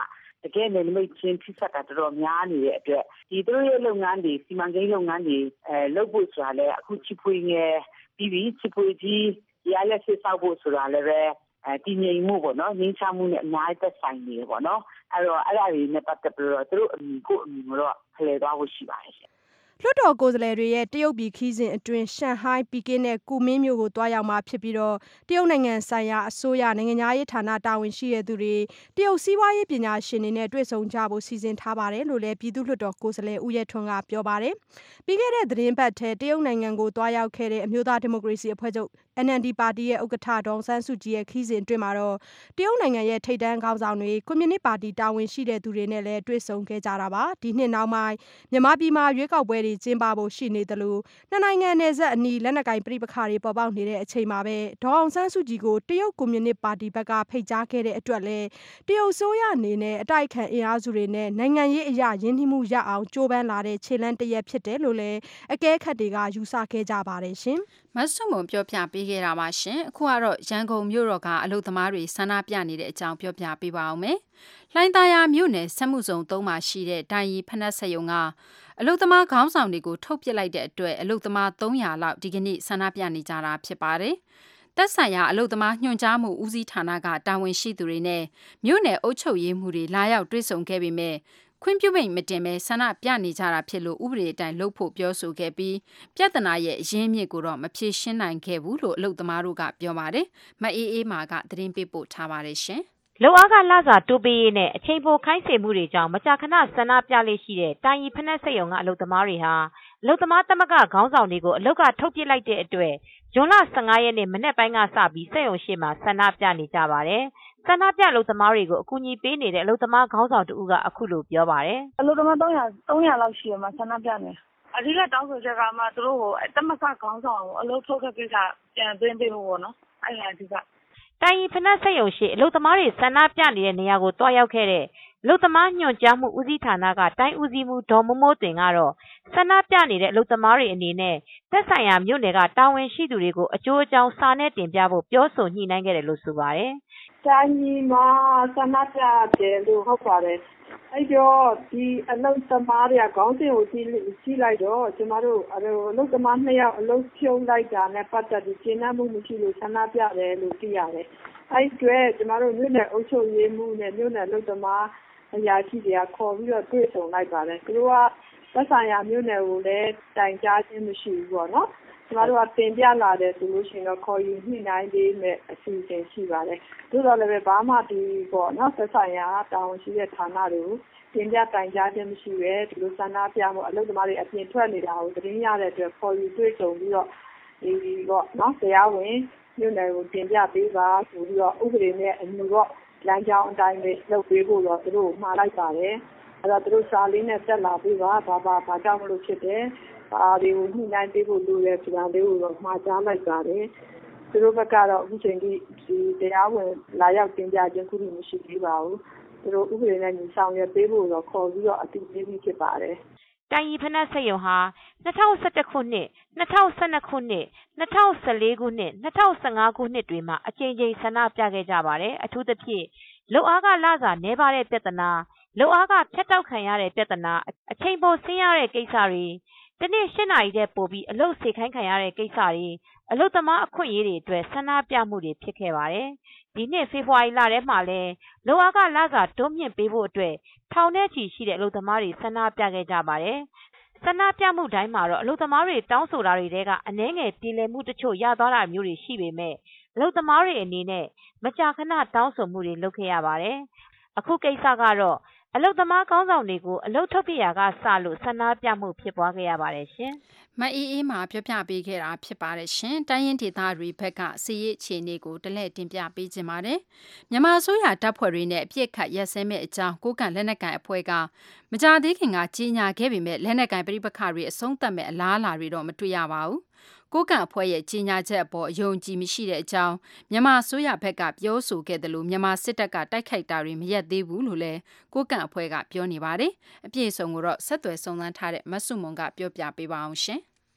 တကယ်နယ်နိမိတ်ချင်းထိစပ်တာတော်တော်များနေတဲ့အတွက်ဒီသူတို့ရဲ့လုပ်ငန်းတွေစီမံကိန်းလုပ်ငန်းတွေလုပ်ဖို့ဆိုတာလဲအခုချစ်ဖွေငယ်ပြီးပြီချစ်ဖွေကြီးရလက်စစ်ဆောက်ဖို့ဆိုတာလည်းပဲတည်ငြိမ်မှုပေါ့နော်ငြိမ်းချမ်းမှုနဲ့အများကြီးသက်ဆိုင်နေပေါ့နော်အဲ့ဒါတွေနဲ့ပတ်သက်ပြီးတော့သူတို့အမိကိုတော့ဖလှယ်သွားဖို့ရှိပါတယ်ရှင်လွှတ်တော်ကိုယ်စားလှယ်တွေရဲ့တရုတ်ပြည်ခီးစဉ်အတွင်းရှန်ဟိုင်းပီကင်းနဲ့ကူမင်းမြို့ကိုတွားရောက်မှာဖြစ်ပြီးတော့တရုတ်နိုင်ငံဆိုင်ရာအစိုးရနိုင်ငံသားရေးဌာနတာဝန်ရှိတဲ့သူတွေတရုတ်စီးပွားရေးပညာရှင်တွေနဲ့တွေ့ဆုံကြဖို့စီစဉ်ထားပါတယ်လို့လည်းပြည်သူ့လွှတ်တော်ကိုယ်စားလှယ်ဦးရဲထွန်းကပြောပါတယ်ပြီးခဲ့တဲ့သတင်းပတ်ထဲတရုတ်နိုင်ငံကိုတွားရောက်ခဲ့တဲ့အမျိုးသားဒီမိုကရေစီအဖွဲ့ချုပ် NLD ပါတီရဲ့ဥက္ကဋ္ဌဒေါ်အောင်ဆန်းစုကြည်ရဲ့ခီးစဉ်အတွင်းမှာတော့တရုတ်နိုင်ငံရဲ့ထိပ်တန်းခေါင်းဆောင်တွေကွန်မြူနစ်ပါတီတာဝန်ရှိတဲ့သူတွေနဲ့လည်းတွေ့ဆုံခဲ့ကြတာပါဒီနှစ်နောက်ပိုင်းမြန်မာပြည်မှာရွေးကောက်ပွဲတွေကျင်းပဖို့ရှိနေတယ်လို့နှစ်နိုင်ငံနယ်စပ်အနီးလက်နက်ကိုင်ပဋိပက္ခတွေပေါ်ပေါက်နေတဲ့အချိန်မှာပဲဒေါ်အောင်ဆန်းစုကြည်ကိုတရုတ်ကွန်မြူနစ်ပါတီဘက်ကဖိတ်ကြားခဲ့တဲ့အတွက်လည်းတရုတ်ဆိုးရအနေနဲ့အတိုက်ခံအင်အားစုတွေနဲ့နိုင်ငံရေးအရာရင်းနှီးမှုရအောင်ကြိုးပမ်းလာတဲ့ခြေလှမ်းတစ်ရပ်ဖြစ်တယ်လို့လည်းအကဲခတ်တွေကယူဆခဲ့ကြပါတယ်ရှင်မဆုမုံပြောပြပေးခဲ့တာပါရှင်အခုကတော့ရန်ကုန်မြို့တော်ကအလုပ်သမားတွေဆန္ဒပြနေတဲ့အကြောင်းပြောပြပေးပါအောင်မယ်လှိုင်းသာယာမြို့နယ်စက်မှုစုံ3မှာရှိတဲ့ဒိုင်ရီဖနက်ဆက်ယုံကအလုပ်သမားခေါင်းဆောင်တွေကိုထုတ်ပစ်လိုက်တဲ့အတွက်အလုပ်သမား300လောက်ဒီကနေ့ဆန္ဒပြနေကြတာဖြစ်ပါတယ်သက်ဆိုင်ရာအလုပ်သမားညွှန်ကြားမှုဦးစီးဌာနကတာဝန်ရှိသူတွေနဲ့မြို့နယ်အုပ်ချုပ်ရေးမှူးတွေလာရောက်တွေ့ဆုံခဲ့ပေမဲ့ခွင့်ပြုမိန့်မတင်ပဲဆန္ဒပြနေကြတာဖြစ်လို့ဥပဒေအတိုင်းလုပ်ဖို့ပြောဆိုခဲ့ပြီးပြဿနာရဲ့အရင်းမြစ်ကိုတော့မဖြေရှင်းနိုင်ခဲ့ဘူးလို့အလုပ်သမားတို့ကပြောပါတယ်မအေးအေးမာကသတင်းပေးပို့ထားပါတယ်ရှင်လုံအားကလစာတိုးပေးရေးနဲ့အချိန်ပိုခိုင်းစေမှုတွေကြောင့်မကြာခဏဆန္ဒပြလေးရှိတဲ့တိုင်ရီဖနက်စက်ရုံကအလုပ်သမားတွေဟာအလုပ်သမားသမဂ္ဂခေါင်းဆောင်တွေကိုအလုပ်ကထုတ်ပစ်လိုက်တဲ့အတွက်ဇွန်လ15ရက်နေ့မနေ့ပိုင်းကစပြီးစက်ရုံရှိမှာဆန္ဒပြနေကြပါတယ်ဆန္ဒပြအလုပ်သမားတွေကိုအကူအညီပေးနေတဲ့အလုပ်သမားခေါင်းဆောင်တူကအခုလိုပြောပါတယ်အလုပ်သမား300လောက်ရှိရမှာဆန္ဒပြနေအဓိကတောင်းဆိုချက်ကမှသူတို့ကိုသမဂ္ဂခေါင်းဆောင်ကိုအလုပ်ထုတ်တဲ့ကိစ္စပြန်သွင်းပေးဖို့ပေါ့နော်အဲ့ဒါအဓိကတိုင်ရီဖနက်ဆက်ရုံရှိအလုပ်သမားတွေဆန္ဒပြနေတဲ့နေရာကိုတွားရောက်ခဲ့တဲ့အလုပ်သမားညွှန်ကြားမှုဦးစီးဌာနကတိုင်းဦးစီးမှုဒေါ်မိုးမိုးတင်ကတော့ဆန္ဒပြနေတဲ့အလုပ်သမားတွေအနေနဲ့သက်ဆိုင်ရာမြို့နယ်ကတာဝန်ရှိသူတွေကိုအကျိုးအကြောင်းစာနဲ့တင်ပြဖို့ပြောဆိုညှိနှိုင်းခဲ့တယ်လို့ဆိုပါတယ်။တိုင်ရီမှာဆန္ဒပြတယ်လို့ဟုတ်ပါတယ်။အဲ့တော့ဒီအလုပ်သမားတွေကခေါင်းစဉ်ကိုကြည့်လိုက်တော့ကျမတို့အလုပ်သမား2ယောက်အလုပ်ဖြုံးလိုက်တာနဲ့ပတ်သက်ပြီးကျဉ်းနှံ့မှုမရှိလို့ဆန္ဒပြတယ်လို့သိရတယ်။အဲ့အတွက်ကျမတို့မြို့နယ်အုပ်ချုပ်ရေးမှုနဲ့မြို့နယ်အလုပ်သမားအရာရှိတွေကခေါ်ပြီးတော့တွေ့ဆုံလိုက်ပါတယ်။သူတို့ကသက်ဆိုင်ရာမြို့နယ်ကိုလည်းတိုင်ကြားခြင်းမရှိဘူးပေါ့နော်။ကျမတို့ကတင်ပြလာတယ်ဆိုလို့ရှိရင်တော့ခေါ်ယူညှိနှိုင်းပေးမယ်အစီအစဉ်ရှိပါတယ်။သို့တော်လည်းပဲဘာမှဒီပေါ့နော်သက်ဆိုင်ရာတာဝန်ရှိတဲ့ဌာနတွေကိုတင်ပြတိုင်ကြားခြင်းမရှိပဲဒီလိုဆန္ဒပြမှုအလုပ်သမားတွေအပြင်ထွက်နေတာကိုသတင်းရတဲ့အတွက်ခေါ်ယူတွေ့ဆုံပြီးတော့ဒီပေါ့နော်တရားဝင်မြို့နယ်ကိုတင်ပြပေးပါဆိုပြီးတော့ဥပဒေနဲ့အညီတော့လမ်းကြောင်းအတိုင်းပဲလုပ်ပေးဖို့တော့သူတို့မှားလိုက်ပါတယ်အဲ့တော့သူတို့စာလေးနဲ့တက်လာပြီးပါဘာကြောင့်မလို့ဖြစ်တယ်ဒါတွေကိုညှိနှိုင်းပေးဖို့လိုတယ်ဆိုတာလေးကိုတော့မှားကြားလိုက်ပါတယ်သူတို့ဘက်ကတော့အခုချိန်ထိဒီတရားဝင်လာရောက်တင်ပြခြင်းခုထိမရှိသေးပါဘူးသူတို့ဥပဒေနဲ့ညီဆောင်ရွက်ပေးဖို့တော့ခေါ်ပြီးတော့အတည်ပြုပြီးဖြစ်ပါတယ်တိုင်ရီဖနက်ဆက်ယုံဟာ2011ခုနှစ်2012ခုနှစ်2014ခုနှစ်2015ခုနှစ်တွေမှာအကြိမ်ကြိမ်ဆန္ဒပြခဲ့ကြပါတယ်အထူးသဖြင့်လုံအားကလစာနှဲပါတဲ့ပြဿနာလုံအားကဖြတ်တောက်ခံရတဲ့ပြဿနာအချိန်ပိုဆင်းရတဲ့ကိစ္စတွေဒီနေ့8နာရီတဲ့ပို့ပြီးအလုပ်စေခိုင်းခံရတဲ့ကိစ္စတွေအလုပ်သမားအခွင့်အရေးတွေအတွက်ဆန္ဒပြမှုတွေဖြစ်ခဲ့ပါတယ်ဒီနှစ်ဖေဖော်ဝါရီလထဲမှာလဲလုံအားကလစာတိုးမြင့်ပေးဖို့အတွက်ထောင်ထဲချီရှိတဲ့အလုပ်သမားတွေဆန္ဒပြခဲ့ကြပါတယ်ဆန္ဒပြမှုတိုင်းမှာတော့အလုပ်သမားတွေတောင်းဆိုတာတွေတဲကအနှဲငယ်ပြည်လည်မှုတချို့ရသွားတာမျိုးတွေရှိပေမဲ့အလုပ်သမားတွေအနေနဲ့မကြာခဏတောင်းဆိုမှုတွေလုပ်ခဲ့ရပါတယ်အခုကိစ္စကတော့အလုပ်သမားကောင်းဆောင်တွေကိုအလုပ်ထုတ်ပြရာကစလို့ဆန္ဒပြမှုဖြစ်ပွားခဲ့ရပါတယ်ရှင်မအေးအေးမှာပြောပြပေးခဲ့တာဖြစ်ပါတယ်ရှင်တိုင်းရင်းဒေသတွေဘက်ကစီးရေးအခြေအနေကိုတလဲတင်ပြပေးခြင်းပါတယ်မြန်မာဆိုရတပ်ဖွဲ့တွေနဲ့အပြစ်ခတ်ရက်စဲမဲ့အကြောင်းကိုကန်လက်နက်ကန်အဖွဲ့ကမကြသေးခင်ကကြီးညာခဲ့ပေမဲ့လက်နက်ကန်ပြိပခါတွေအဆုံးသတ်မဲ့အလားအလာတွေတော့မတွေ့ရပါဘူးကိုကန်အဖွဲ့ရဲ့ကြီးညာချက်အပေါ်အယုံကြည်မရှိတဲ့အကြောင်းမြန်မာဆိုရဘက်ကပြောဆိုခဲ့တယ်လို့မြန်မာစစ်တပ်ကတိုက်ခိုက်တာတွေမရက်သေးဘူးလို့လည်းကိုကန်အဖွဲ့ကပြောနေပါတယ်အပြည့်အစုံကိုတော့ဆက်သွယ်စုံစမ်းထားတဲ့မဆုမွန်ကပြောပြပေးပါအောင်ရှင်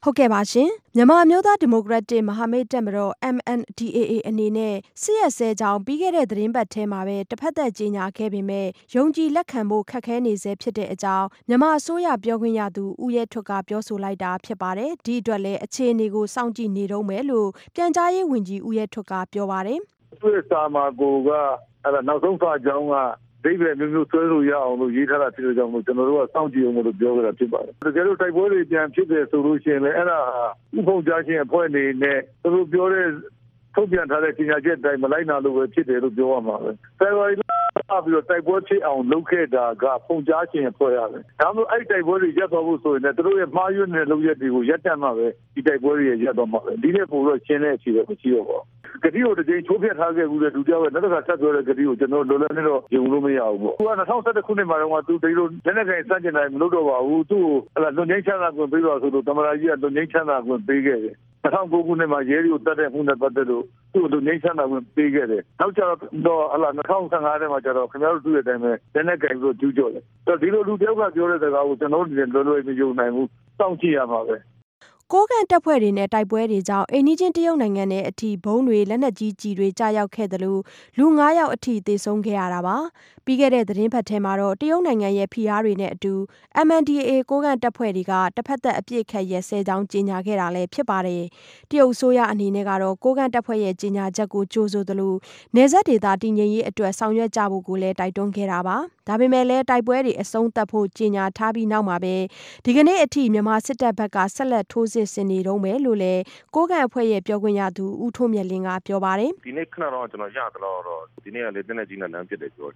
ဟုတ်ကဲ့ပါရှင်မြန်မာမျိုးသားဒီမိုကရက်တစ်မဟာမိတ်တပ်မတော် MNDAA အနေနဲ့စစ်ရဲစဲကြောင်းပြီးခဲ့တဲ့သတင်းပတ်ထဲမှာပဲတစ်ဖက်သက်ကြေညာခဲ့ပေမဲ့ယုံကြည်လက်ခံဖို့ခက်ခဲနေစေဖြစ်တဲ့အကြောင်းမြန်မာအစိုးရပြောခွင့်ရသူဦးရဲထွဋ်ကပြောဆိုလိုက်တာဖြစ်ပါတယ်ဒီအတွက်လည်းအခြေအနေကိုစောင့်ကြည့်နေတော့မယ်လို့ပြန်ကြားရေးဝန်ကြီးဦးရဲထွဋ်ကပြောပါတယ်သူ့စာမာကိုကအဲ့ဒါနောက်ဆုံးစာကြောင်းကဒိဗေမျိုးဆွဲလို့ရအောင်လို့ရေးထားတာဖြစ်လို့ကြောင့်ကျွန်တော်တို့ကစောင့်ကြည့်အောင်လို့ပြောကြတာဖြစ်ပါတယ်တကယ်လို့တိုက်ပွဲတွေပြန်ဖြစ်တယ်ဆိုလို့ရှိရင်လည်းအဲ့ဒါဥပုံကြားချင်းအဖွဲ့နေနဲ့သူတို့ပြောတဲ့ထုတ်ပြန်ထားတဲ့ကြေညာချက်တိုင်းမလိုက်နာလို့ပဲဖြစ်တယ်လို့ပြောရမှာပဲဖေဖော်ဝါရီလပြီးတော့တိုက်ပွဲဖြစ်အောင်လုပ်ခဲ့တာကပုံကြားချင်းအဖွဲ့ရတယ်ဒါမှမဟုတ်အဲ့တိုက်ပွဲတွေရပ်သွားဖို့ဆိုရင်လည်းသူတို့ရဲ့မှားယွင်းတဲ့လုပ်ရက်တွေကိုရပ်တန့်မှာပဲဒီတိုက်ပွဲတွေရပ်သွားမှာပဲဒီနေ့ပို့တော့ရှင်းတဲ့အခြေအနေမရှိတော့ပါဂတိကိုတစ်ချိန်ချိုးပြထားခဲ့ဘူးလေဒုတိယပဲနောက်တစ်ခါဆက်ပြောတဲ့ဂတိကိုကျွန်တော်လိုလည်းနဲ့တော့ယုံလို့မရဘူးပေါ့သူက2017ခုနှစ်မှာတော့သူဒီလိုလက်နက်ကိုင်စတင်နိုင်မလို့တော့ပါဘူးသူ့ကိုလွန်ငင်းချမ်းသာခွင့်ပေးပါဆိုလို့သမရာကြီးကလွန်ငင်းချမ်းသာခွင့်ပေးခဲ့တယ်2009ခုနှစ်မှာရဲတွေကိုတတ်တဲ့မှုနဲ့ပတ်သက်လို့သူ့ကိုလွန်ငင်းချမ်းသာခွင့်ပေးခဲ့တယ်နောက်ကျတော့2015ထဲမှာကျတော့ခင်ဗျားတို့တွေ့တဲ့အတိုင်းပဲလက်နက်ကိုင်ပြီးကျူးကျော်တယ်ဒီလိုလူတယောက်ကပြောတဲ့စကားကိုကျွန်တော်တို့လွယ်လွယ်မယုံနိုင်ဘူးစောင့်ကြည့်ရမှာပဲကိုးကန့်တပ်ဖွဲ့တွေနဲ့တိုက်ပွဲတွေကြောင့်အိန္ဒိချင်းတရုတ်နိုင်ငံနဲ့အထိဘုံတွေလက်နက်ကြီးကြီးတွေကြားရောက်ခဲ့တယ်လို့လူ9ယောက်အထိသေဆုံးခဲ့ရတာပါပြီးခဲ့တဲ့သတင်းဖတ်ထဲမှာတော့တရုတ်နိုင်ငံရဲ့ဖိအားတွေနဲ့အတူ MNDAA ကိုးကန့်တပ်ဖွဲ့တွေကတစ်ဖက်သက်အပြစ်ခတ်ရဲဆဲကြောင်းကြေညာခဲ့တာလည်းဖြစ်ပါတယ်တရုတ်ဆိုရအနေနဲ့ကတော့ကိုးကန့်တပ်ဖွဲ့ရဲ့ကြေညာချက်ကိုကြိုဆိုသလိုနေဆက်ဒေသတည်ငြိမ်ရေးအတွက်ဆောင်ရွက်ကြဖို့ကိုလည်းတိုက်တွန်းခဲ့တာပါဒါပေမဲ့လည်းတိုက်ပွဲတွေအဆုံးသတ်ဖို့ကြေညာထားပြီးနောက်မှာပဲဒီကနေ့အထိမြန်မာစစ်တပ်ဘက်ကဆက်လက်ထိုးစစ်ဆင်နေတော့မယ်လို့လည်းကိုးကန့်အဖွဲ့ရဲ့ပြောခွင့်ရသူဦးထွန်းမြတ်လင်းကပြောပါတယ်ဒီနေ့ခဏတော့ကျွန်တော်ရတော့ဒီနေ့ကလေတက်နေကြီးနဲ့လမ်းဖြစ်တယ်ပြော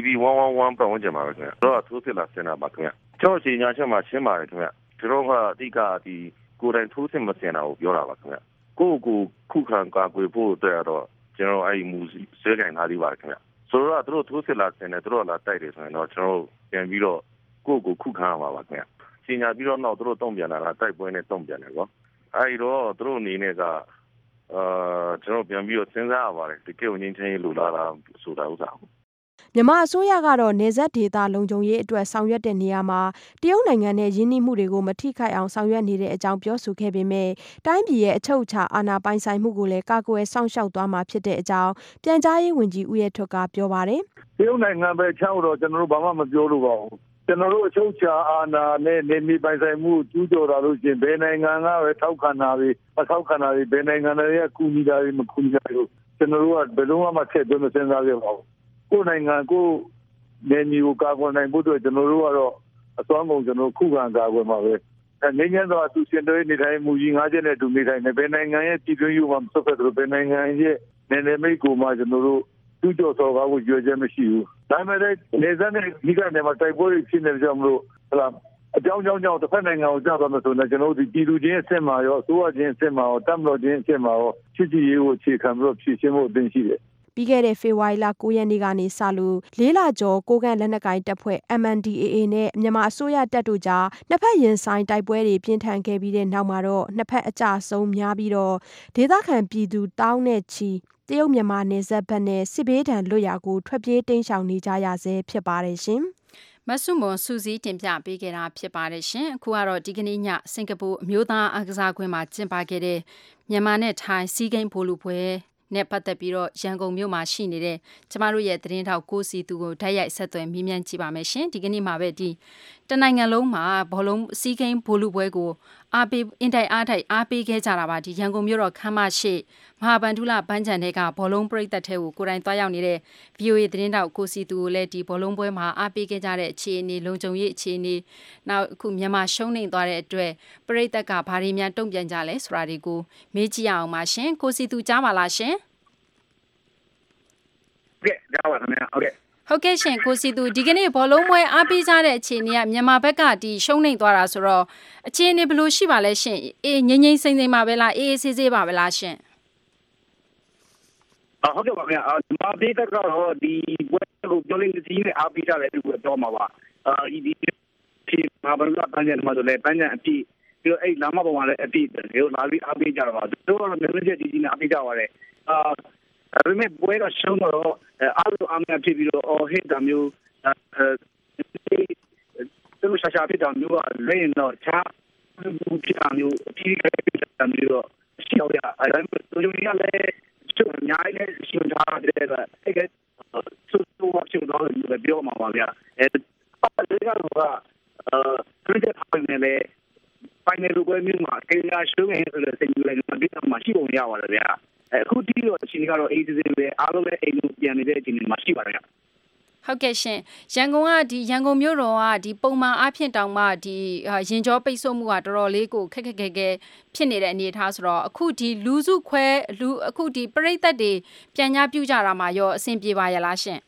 BB111 ပတ်ဝန်းကျင်မှာပဲခင်ဗျတော့ထိုးစစ်လာဆင်းတာပါခင်ဗျကျွန်တော်ချိန်ညာချက်မှာရှင်းပါတယ်ခင်ဗျတို့ကအတိကဒီကိုယ်တိုင်ထိုးစစ်မဆင်တာကိုပြောတာပါခင်ဗျကိုခုခံကာကွယ်ဖို့အတွက်တော့ကျွန်တော်အဲ့ဒီမူဆွဲကင်ထားသေးပါတယ်ခင်ဗျဆိုတော့တို့ထိုးစစ်လာဆင်တယ်တို့လာတိုက်တယ်ဆိုရင်တော့ကျွန်တော်ပြန်ပြီးတော့ကိုခုခံရမှာပါခင်ဗျချိန်ညာပြီးတော့နောက်တို့တုံ့ပြန်လာတာတိုက်ပွဲနဲ့တုံ့ပြန်တယ်ကွာအဲ့တော့တို့အနေနဲ့ကကျွန်တော်ပြန်ပြီးတော့စဉ်းစားရပါတယ်တကယ်ဝင်ချင်းချင်းလိုလာတာဆိုတာဥစ္စာမြန်မာအစိုးရကတော့နေဆက်ဒေသလုံခြုံရေးအတွက်ဆောင်ရွက်တဲ့နေရာမှာတရုတ်နိုင်ငံနဲ့ယင်းနှိမှုတွေကိုမထိခိုက်အောင်ဆောင်ရွက်နေတဲ့အကြောင်းပြောဆိုခဲ့ပေမဲ့တိုင်းပြည်ရဲ့အချုပ်အခြာအာဏာပိုင်ဆိုင်မှုကိုလည်းကာကွယ်စောင့်ရှောက်သွားမှာဖြစ်တဲ့အကြောင်းပြန်ကြားရေးဝန်ကြီးဦးရဲထွဋ်ကပြောပါတယ်တရုတ်နိုင်ငံပဲချောင်းတော့ကျွန်တော်တို့ဘာမှမပြောလို့ပါဘူးကျွန်တော်တို့အချုပ်အခြာအာဏာနဲ့နေမြေပိုင်ဆိုင်မှုကျူးကျော်တာလို့ရှင်ဘယ်နိုင်ငံကပဲထောက်ခံတာတွေမထောက်ခံတာတွေဘယ်နိုင်ငံတွေကကူညီတာတွေမကူညီတာတွေကျွန်တော်တို့ကဘယ်လုံးမှထည့်သွင်းမစဉ်းစားခဲ့ပါဘူးကိုယ်နိုင်ငံကိုနေမျိုးကိုကာကွယ်နိုင်ဖို့အတွက်ကျွန်တော်တို့ကတော့အစွမ်းကုန်ကျွန်တော်ခုခံကာကွယ်မှာပဲနေငယ်တော့သူရှင်တွေနေတိုင်းမူကြီး9ချက်နဲ့တူနေတိုင်းဘယ်နိုင်ငံရဲ့ပြည်တွင်းယူမှာဆက်ဖက်တယ်ဘယ်နိုင်ငံရဲ့နေမိတ်ကိုမှကျွန်တော်တို့ကျူးကျော်စော်ကားဖို့ကြွေချက်မရှိဘူးဒါပေမဲ့နေစမ်းတဲ့ဒီကနေမှာတိုက်ပွဲဖြစ်နေကြမလို့ဟလာအကြောင်းကြောင့်တစ်ဖက်နိုင်ငံကိုကြောက်သွားမယ်ဆိုရင်ကျွန်တော်တို့ဒီပြည်သူချင်းအစ်စ်မှာရောအစိုးရချင်းအစ်စ်မှာရောတပ်မတော်ချင်းအစ်စ်မှာရောချစ်ကြည်ရေးကိုအခြေခံပြီးတော့ဖြည့်ရှင်းဖို့အသင့်ရှိတယ်ပြီးခဲ့တဲ့ဖေဖော်ဝါရီလ9ရက်နေ့ကနေစလို့4လကျော်ကိုးကန့်လက်နက်ကိုင်တပ်ဖွဲ့ MNDAA နဲ့မြန်မာအစိုးရတပ်တို့ကြားနှစ်ဖက်ရင်ဆိုင်တိုက်ပွဲတွေပြင်းထန်ခဲ့ပြီးတဲ့နောက်မှာတော့နှစ်ဖက်အကြဆုံးများပြီးတော့ဒေသခံပြည်သူတောင်းနဲ့ချီတရုတ်မြန်မာနယ်စပ်ဘက်နဲ့စစ်ဘေးဒဏ်လွတ်ရာကိုထွက်ပြေးတိမ်းရှောင်နေကြရဆဲဖြစ်ပါတယ်ရှင်မဆုမွန်စူးစီးတင်ပြပေးခဲ့တာဖြစ်ပါတယ်ရှင်အခုကတော့ဒီကနေ့ညစင်ကာပူအမျိုးသားအားကစားကွင်းမှာကျင်းပခဲ့တဲ့မြန်မာနဲ့ထိုင်းစီးကိန်းဘောလုံးပွဲနဲ့ပတ်သက်ပြီးတော့ရန်ကုန်မြို့မှာရှိနေတဲ့ကျမတို့ရဲ့သတင်းထောက်ကိုစီသူကိုဓာတ်ရိုက်ဆက်သွယ်မေးမြန်းကြည့်ပါမယ်ရှင်ဒီကနေ့မှာပဲဒီတနိုင်ငံလုံးမှာဘောလုံးစီးကိန်းဘောလုံးပွဲကိုအားပေးအင်တိုက်အားတိုက်အားပေးခဲ့ကြတာပါဒီရန်ကုန်မြို့တော်ခမ်းမရှိမဟာဗန္ဓုလဘန်းချန်တဲ့ကဘောလုံးပရိသတ်ထဲကိုကိုယ်တိုင်သွားရောက်နေတဲ့ VOA သတင်းထောက်ကိုစီသူကိုလည်းဒီဘောလုံးပွဲမှာအားပေးခဲ့ကြတဲ့အခြေအနေလုံခြုံရေးအခြေအနေနောက်အခုမြန်မာရှုံးနိမ့်သွားတဲ့အတွက်ပရိသတ်ကဘာတွေများတုံ့ပြန်ကြလဲဆိုတာတွေကိုမေးကြည့်ရအောင်ပါရှင်ကိုစီသူကြားပါလားရှင်ကြားပါခင်ဗျာဟုတ်ကဲ့ရှင်ကိုစီသူဒီကနေ့ဘောလုံးပွဲအားပေးကြတဲ့အခြေအနေကမြန်မာဘက်ကဒီရှုံးနိမ့်သွားတာဆိုတော့အခြေအနေဘယ်လိုရှိပါလဲရှင်အေးငိမ့်ငိမ့်စိမ့်စိမ့်ပါပဲလားအေးဆေးဆေးပါပဲလားရှင်ဟုတ်ကဲ့ပါခင်ဗျာမြန်မာဘက်ကတော့ဒီပွဲကိုပြောင်းလဲစီးနဲ့အားပေးကြတယ်လို့ပြောမှာပါဒီမှာဘာလို့ပန်းချန်မှာဆိုလဲပန်းချန်အပြည့်ပြီးတော့အဲ့လာမပေါ်မှာလည်းအပြည့်တယ်လာပြီးအားပေးကြတာပါတို့ကတော့မျိုးချက်ကြီးနဲ့အားပေးကြပါတယ်ဒါပေမဲ့ပွဲတော့ရှုံးတော့အားလုံးအများဖြစ်ပြီးတော့ဟစ်တာမျိုးသူတို့ရှာဖြစ်တာမျိုးကလည်းတော့ချာဖြစ်တာမျိုးအထီးကဖြစ်တာမျိုးတော့ရှိတော့ရအဲ့ဒါဆိုရင်လည်းကျုပ်ညားလည်းရှိထားတဲ့အဲ့ကဆိုတော့ကျုပ်တော့လည်းပြောမှာပါဗျာအဲ့ဒါကတော့ခရစ်ယာန်ပိုင်းနဲ့ပိုင်းနယ်ပွဲမျိုးမှာကေညာရှုံးနေဆိုတဲ့စိတ်မျိုးလည်းမbiếtမှာရှိပုံရပါတယ်ဗျာအခုတီးတော့အချိန်ကတော့အေးစေးပဲအားလုံးလည်းအိမ်ကိုပြန်နေတဲ့အချိန်မှာရှိပါတယ်ဗျာဟုတ်ကဲ့ရှင်ရန်ကုန်ကဒီရန်ကုန်မြို့တော်ကဒီပုံမှန်အဖြစ်တောင်မှဒီရင်ကြောပိတ်ဆို့မှုကတော်တော်လေးကိုခက်ဖြစ်နေတဲ့အနေအထားဆိုတော့အခုဒီလူစုခွဲအခုဒီပရိသတ်တွေပြန်ညာပြုကြတာမှာရောအဆင်ပြေပါရဲ့လားရှင်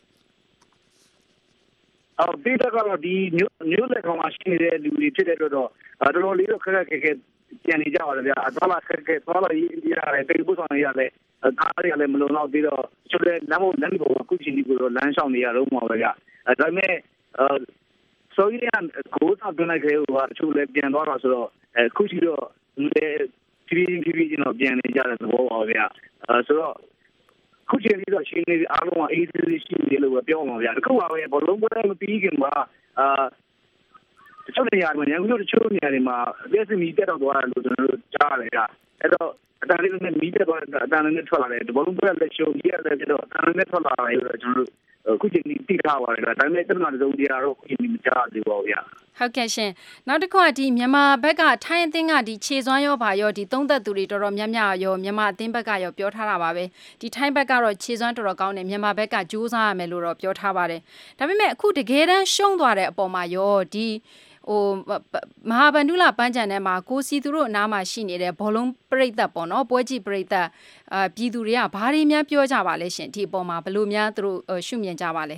ဒီကတော့ဒီမျိုးလက်ကောင်ရှိနေတဲ့လူတွေဖြစ်တဲ့တော့တော်တော်လေးတော့ခက်ပြန်နေကြပါလေဗျာအသွားလာခက်သွားလာရေးရတယ်တိတ်ပုဆောင်ရတယ်ကားတွေကလည်းမလုံလောက်သေးတော့ကျတဲ့လမ်းပေါ်အခုချိန်ဒီကိုတော့လမ်းဆောင်နေရတော့မှာပဲဗျာဒါပေမဲ့ဆိုရင်ကိုယ်တော့တွန်းလိုက်ခဲ့ဟိုအချို့လည်းပြန်သွားတော့ဆိုတော့အခုချိန်တော့ဖြည်းဖြည်းချင်းတော့ပြန်နေကြတဲ့သဘောပါဗျာဆိုတော့ခုချိန်လေးတော့ရှင်းနေအားလုံးကအေးဆေးရှိနေလို့ပြောမှာဗျာအခုပါပဲဘလုံးပွဲမပြီးခင်မှာတချို့နေရာတွေရန်ကုန်တချို့နေရာတွေမှာလက်စမီတက်တော့သွားတယ်လို့ကျွန်တော်တို့ကြားရတယ်ဗျာအဲ့တော့အတန်လေးနဲ့မီးတက်သွားတဲ့အတန်လေးနဲ့ထွက်လာတယ်ဘလုံးပွဲလက်ရှုံကြီးရတယ်ကျတော့အတန်လေးနဲ့ထွက်လာတယ်လို့ကျွန်တော်တို့ခုချိန်ဒီတိထားပါတယ်ဒါပေမဲ့ကျွန်တော်တို့တရားတော့ခုချိန်ဒီမကြားသေးပါဘူးဗျာဟုတ်ကဲ့ရှင်နောက်တစ်ခုကဒီမြန်မာဘက်ကထိုင်းအသင်းကဒီခြေစွမ်းရောပါရောဒီသုံးသက်သူတွေတော်တော်များများရောမြန်မာအသင်းဘက်ကရောပြောထားတာပါပဲဒီထိုင်းဘက်ကတော့ခြေစွမ်းတော်တော်ကောင်းတယ်မြန်မာဘက်ကကြိုးစားရမယ်လို့တော့ပြောထားပါတယ်ဒါပေမဲ့အခုတကယ်တမ်းရှုံးသွားတဲ့အပေါ်မှာရောဒီမဟာဗန္ဓုလပန်းချံထဲမှာကိုစီသူတို့အနားမှာရှိနေတဲ့ဘောလုံးပရိသတ်ပေါ့နော်ပွဲကြည့်ပရိသတ်ပြည်သူတွေကဘာတွေများပြောကြပါလဲရှင်ဒီအပေါ်မှာဘယ်လိုများသူတို့ရှုမြင်ကြပါလဲ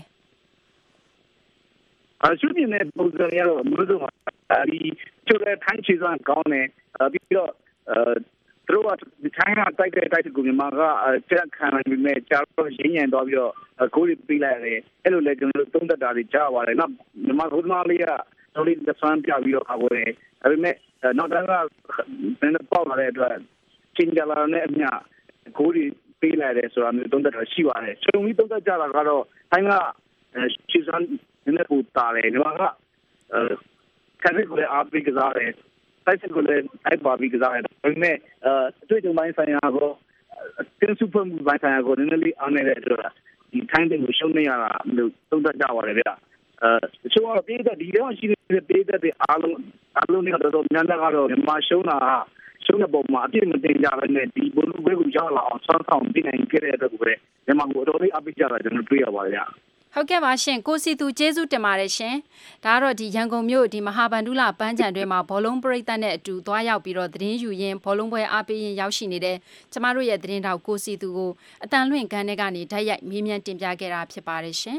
ရှုမြင်တဲ့ပုံစံရတော့မျိုးစုံဒီချိုးတဲ့ထိုင်းချီစွမ်းကောင်းတယ်ပြီးတော့သူတို့ကထိုင်းကတိုက်တဲ့ကိုမြန်မာကချက်ခံနေမဲ့ကြားတော့ရင်းညံတော့ပြီးတော့ကိုယ်ပြီးလိုက်တယ်အဲ့လိုလဲကျွန်တော်တို့သုံးသက်တာတွေကြားပါတယ်နော်မြန်မာကုသမားလေးကတော်လေးသက်ဆိုင်ပြပြီးတော့ခေါ်တယ်ဒါပေမဲ့နောက်တန်းကဘယ်နဲ့ပေါ့လာတဲ့အတွက်ချင်းကြလာနဲ့အမျှကိုယ်ပြီးလိုက်တယ်ဆိုတာမျိုးသုံးသက်တာရှိပါတယ်ချုံပြီးသုံးသက်ကြတာကတော့ထိုင်းကချီစွမ်းနဲ့ပူတာတယ်ဒီမှာကခက်ကိုလည်းအားပေးကြတယ်တိုက်စကိုလည်းအိုက်ပါပြီးကြတယ်ဒါပေမဲ့တွေ့ကြုံပိုင်းဆိုင်ရာကိုတင်းစုဖွဲ့မှုပိုင်းဆိုင်ရာကိုနည်းနည်းလေးအားနေတဲ့အတွက်ဒီထိုင်းတဲ့ကိုရှုံးနေရတာလို့သုံးသက်ကြပါတယ်ဗျာတချို့ကပြည်သက်ဒီတော့ရှိနေတဲ့ပြည်သက်တွေအားလုံးနဲ့တော့ညနေကတော့မြန်မာရှုံးတဲ့ပုံမှာအပြည့်မတင်ကြဘဲနဲ့ဒီဘလူးဘဲကိုရောက်လာအောင်ဆောင်းဆောင်ပြီးနိုင်ခဲ့တဲ့အတွက်ကိုပဲမြန်မာကိုတော်တော်လေးအပိကြတာကျွန်တော်တွေ့ရပါတယ်ဗျာဟုတ်ကဲ့ပါရှင်ကိုစီသူကျေးဇူးတင်ပါတယ်ရှင်ဒါကတော့ဒီရန်ကုန်မြို့ဒီမဟာဗန္ဓုလပန်းချံတွင်မှာဘောလုံးပရိသတ်နဲ့အတူသွားရောက်ပြီးတော့သတင်းယူရင်းဘောလုံးပွဲအားပေးရင်ရောက်ရှိနေတဲ့ကျမတို့ရဲ့သတင်းတောက်ကိုစီသူကိုအတန်လွင့်ခန်းထဲကနေဓာတ်ရိုက်မေးမြန်းတင်ပြခဲ့တာဖြစ်ပါတယ်ရှင်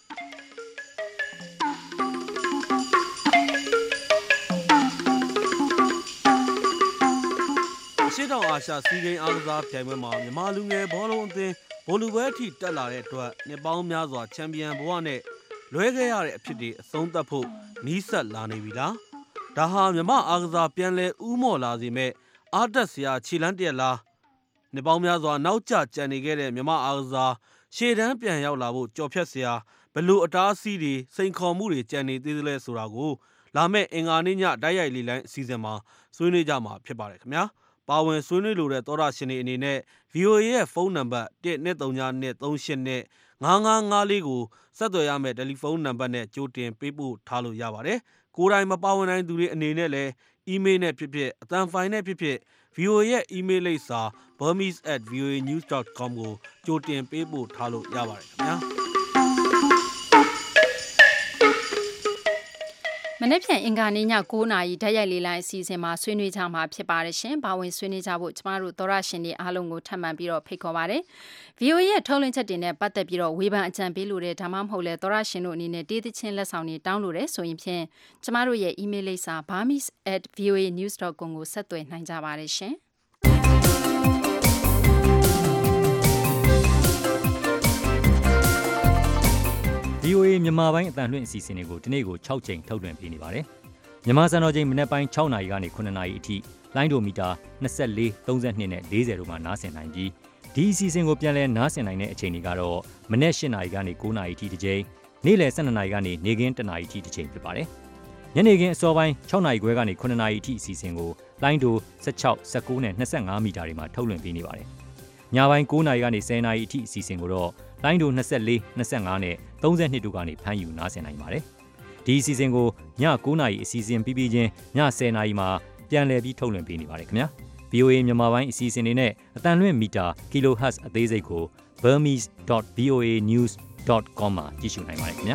ရှေ့တောင်အာရှစီးကိန်းအားကစားပြိုင်ပွဲမှာမြန်မာလူငယ်ဘောလုံးအသင်းဘောလူပွဲအထိတက်လာတဲ့အတွက်နှစ်ပေါင်းများစွာချန်ပီယံဘဝနဲ့လွဲခဲ့ရတဲ့အဖြစ်တွေအဆုံးသတ်ဖို့နီးစပ်လာနေပြီလားဒါဟာမြန်မာအားကစားပြန်လဲဥမော်လာစေမဲ့အားတက်စရာခြေလမ်းတစ်လားနှစ်ပေါင်းများစွာနောက်ကျကြံနေခဲ့တဲ့မြန်မာအားကစားရှေ့တန်းပြန်ရောက်လာဖို့ကြော်ဖြတ်စရာဘလို့အတားအဆီးတွေစိန်ခေါ်မှုတွေကြံနေသေးသလဲဆိုတာကိုလာမဲ့အင်္ဂါနေ့ညဓာတ်ရိုက်လေးလိုင်းအစီအစဉ်မှာဆွေးနွေးကြမှာဖြစ်ပါတယ်ခင်ဗျာပါဝင်ဆွေးနွေးလိုတဲ့သောတာရှင်တွေအနေနဲ့ VOA ရဲ့ဖုန်းနံပါတ်123395554ကိုဆက်သွယ်ရမယ့်တယ်လီဖုန်းနံပါတ်နဲ့ကြိုတင်ပေးပို့ထားလို့ရပါတယ်။ကိုယ်တိုင်မပါဝင်နိုင်သူတွေအနေနဲ့လည်းအီးမေးလ်နဲ့ဖြစ်ဖြစ်အသံဖိုင်နဲ့ဖြစ်ဖြစ် VOA ရဲ့အီးမေးလ်လိပ်စာ burmese@voanews.com ကိုကြိုတင်ပေးပို့ထားလို့ရပါတယ်ခင်ဗျာ။မနေ့ဖြန်အင်္ဂါနေ့ည9:00 နာရီဓာတ်ရိုက်လေးလိုင်းအစီအစဉ်မှာဆွေးနွေးကြမှာဖြစ်ပါတယ်ရှင်။ဘာဝင်ဆွေးနွေးကြဖို့ကျမတို့သောရရှင်တွေအားလုံးကိုထပ်မံပြီးတော့ဖိတ်ခေါ်ပါတယ်။ VOA ရဲ့ထုတ်လွှင့်ချက်တွေနဲ့ပတ်သက်ပြီးတော့ဝေဖန်အကြံပေးလို့တဲ့ဒါမှမဟုတ်လဲသောရရှင်တို့အနေနဲ့တေးသချင်းလက်ဆောင်တွေတောင်းလို့တဲ့ဆိုရင်ဖြင့်ကျမတို့ရဲ့အီးမေးလ်လိပ်စာ burmese@voanews.com ကိုဆက်သွယ်နိုင်ကြပါတယ်ရှင်။ VOA မြန်မာပိုင်းအတန်လွှင့်အစီအစဉ်တွေကိုဒီနေ့ကို6ချိန်ထုတ်လွှင့်ပေးနေပါတယ်။မြန်မာစံတော်ချိန်မနက်ပိုင်း6နာရီကနေ9နာရီအထိလိုင်းဒိုမီတာ24 32နဲ့40တို့မှာနားဆင်နိုင်ပြီးဒီအစီအစဉ်ကိုပြန်လည်နားဆင်နိုင်တဲ့အချိန်တွေကတော့မနက်8နာရီကနေ9နာရီအထိတစ်ချိန်နေ့လယ်12နာရီကနေနေ့ခင်း1နာရီအထိတစ်ချိန်ဖြစ်ပါတယ်။ညနေခင်းအစောပိုင်း6နာရီခွဲကနေ9နာရီအထိအစီအစဉ်ကိုလိုင်းဒို16 19နဲ့25မီတာတွေမှာထုတ်လွှင့်ပေးနေပါတယ်ညပိုင်း9နာရီကနေ10နာရီအထိအစီအစဉ်ကိုတော့လိုင်းဒို24 25နဲ့32တို့ကနေဖမ်းယူနားဆင်နိုင်ပါတယ်ဒီအစီအစဉ်ကိုည9နာရီအစီအစဉ်ပြီးချင်းည10နာရီမှာပြန်လည်ပြီးထုတ်လွှင့်ပေးနေပါတယ်ခင်ဗျာ VOA မြန်မာပိုင်းအစီအစဉ်တွေနဲ့အတန်လွင့်မီတာ kHz အသေးစိတ်ကို burmese.voanews.com မှာကြည့်ရှုနိုင်ပါတယ်ခင်ဗျာ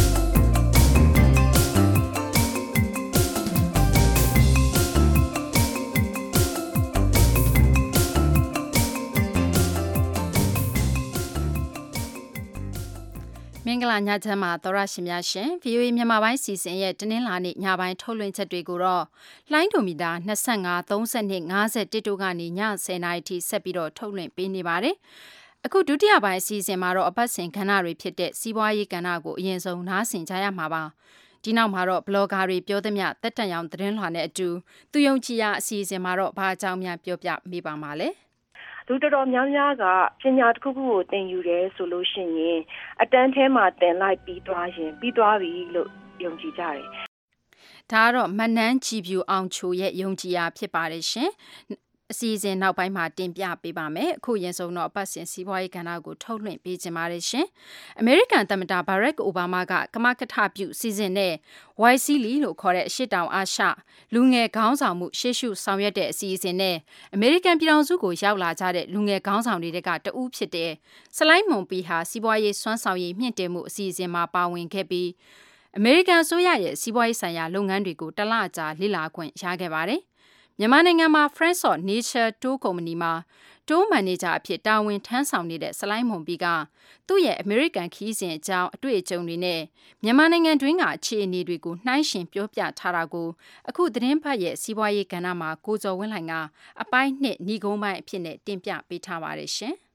မင်္ဂလာညချမ်းမှာသောရရှင်များရှင် VOA မြန်မာပိုင်းစီစဉ်ရဲ့တင်းနှင်းလာနေ့ညပိုင်းထုတ်လွှင့်ချက်တွေကိုတော့လိုင်းဒိုမီတာ25 32 51တို့ကနေည10:00နာရီထိဆက်ပြီးတော့ထုတ်လွှင့်ပေးနေပါတယ်။အခုဒုတိယပိုင်းအစီအစဉ်မှာတော့အပတ်စဉ်ကဏ္ဍတွေဖြစ်တဲ့စီးပွားရေးကဏ္ဍကိုအရင်ဆုံးနားဆင်ကြရမှာပါ။ဒီနောက်မှာတော့ဘလော့ဂါတွေပြောသမျှတက်တန်ရောင်သတင်းလွှာနဲ့အတူသူယုံကြည်ရာအစီအစဉ်မှာတော့ဘာအကြောင်းများပြောပြမိပါမှာလဲ။လူတော်တော်များများကပညာတစ်ခုခုကိုသင်ယူတယ်ဆိုလို့ရှိရင်အတန်းထဲမှာသင်လိုက်ပြီးသွားရင်ပြီးသွားပြီလို့ယုံကြည်ကြတယ်။ဒါကတော့မနန်းကြည်ဖြူအောင်ချိုရဲ့ယုံကြည်ရာဖြစ်ပါတယ်ရှင်။အစီအစဉ်နောက်ပိုင်းမှာတင်ပြပေးပါမယ်။အခုရင်ဆုံးတော့အပတ်စဉ်စီးပွားရေးကဏ္ဍကိုထုတ်လွှင့်ပေးခြင်းပါတယ်ရှင်။အမေရိကန်သမ္မတဘာရက်အိုဘားမားကကမကထပြုစီစဉ်တဲ့ YCLI လို့ခေါ်တဲ့အရှေ့တောင်အာရှလူငယ်ခေါင်းဆောင်မှုရှေ့ရှုဆောင်ရွက်တဲ့အစီအစဉ်နဲ့အမေရိကန်ပြည်ထောင်စုကိုရောက်လာကြတဲ့လူငယ်ခေါင်းဆောင်တွေကတဦးဖြစ်တဲ့ဆလိုင်းမွန်ပီဟာစီးပွားရေးစွမ်းဆောင်ရည်မြင့်တင်မှုအစီအစဉ်မှာပါဝင်ခဲ့ပြီးအမေရိကန်အစိုးရရဲ့စီးပွားရေးဆိုင်ရာလုပ်ငန်းတွေကိုတလကြာလေ့လာခွင့်ရခဲ့ပါတယ်။မြန်မာနိုင်ငံမှာ Friends of Nature Tour Company မှာ Tour Manager အဖြစ်တာဝန်ထမ်းဆောင်နေတဲ့ဆလိုင်းမွန်ပီကသူ့ရဲ့အမေရိကန်ခရီးစဉ်အကြောင်းအတွေ့အကြုံတွေနဲ့မြန်မာနိုင်ငံတွင်းကအခြေအနေတွေကိုနှိုင်းယှဉ်ပြောပြထားတာကိုအခုသတင်းပတ်ရဲ့စီးပွားရေးကဏ္ဍမှာကိုကျော်ဝင်းလှိုင်ကအပိုင်း2ညီကုန်းပိုင်းအဖြစ်နဲ့တင်ပြပေးထားပါတယ်ရှင်။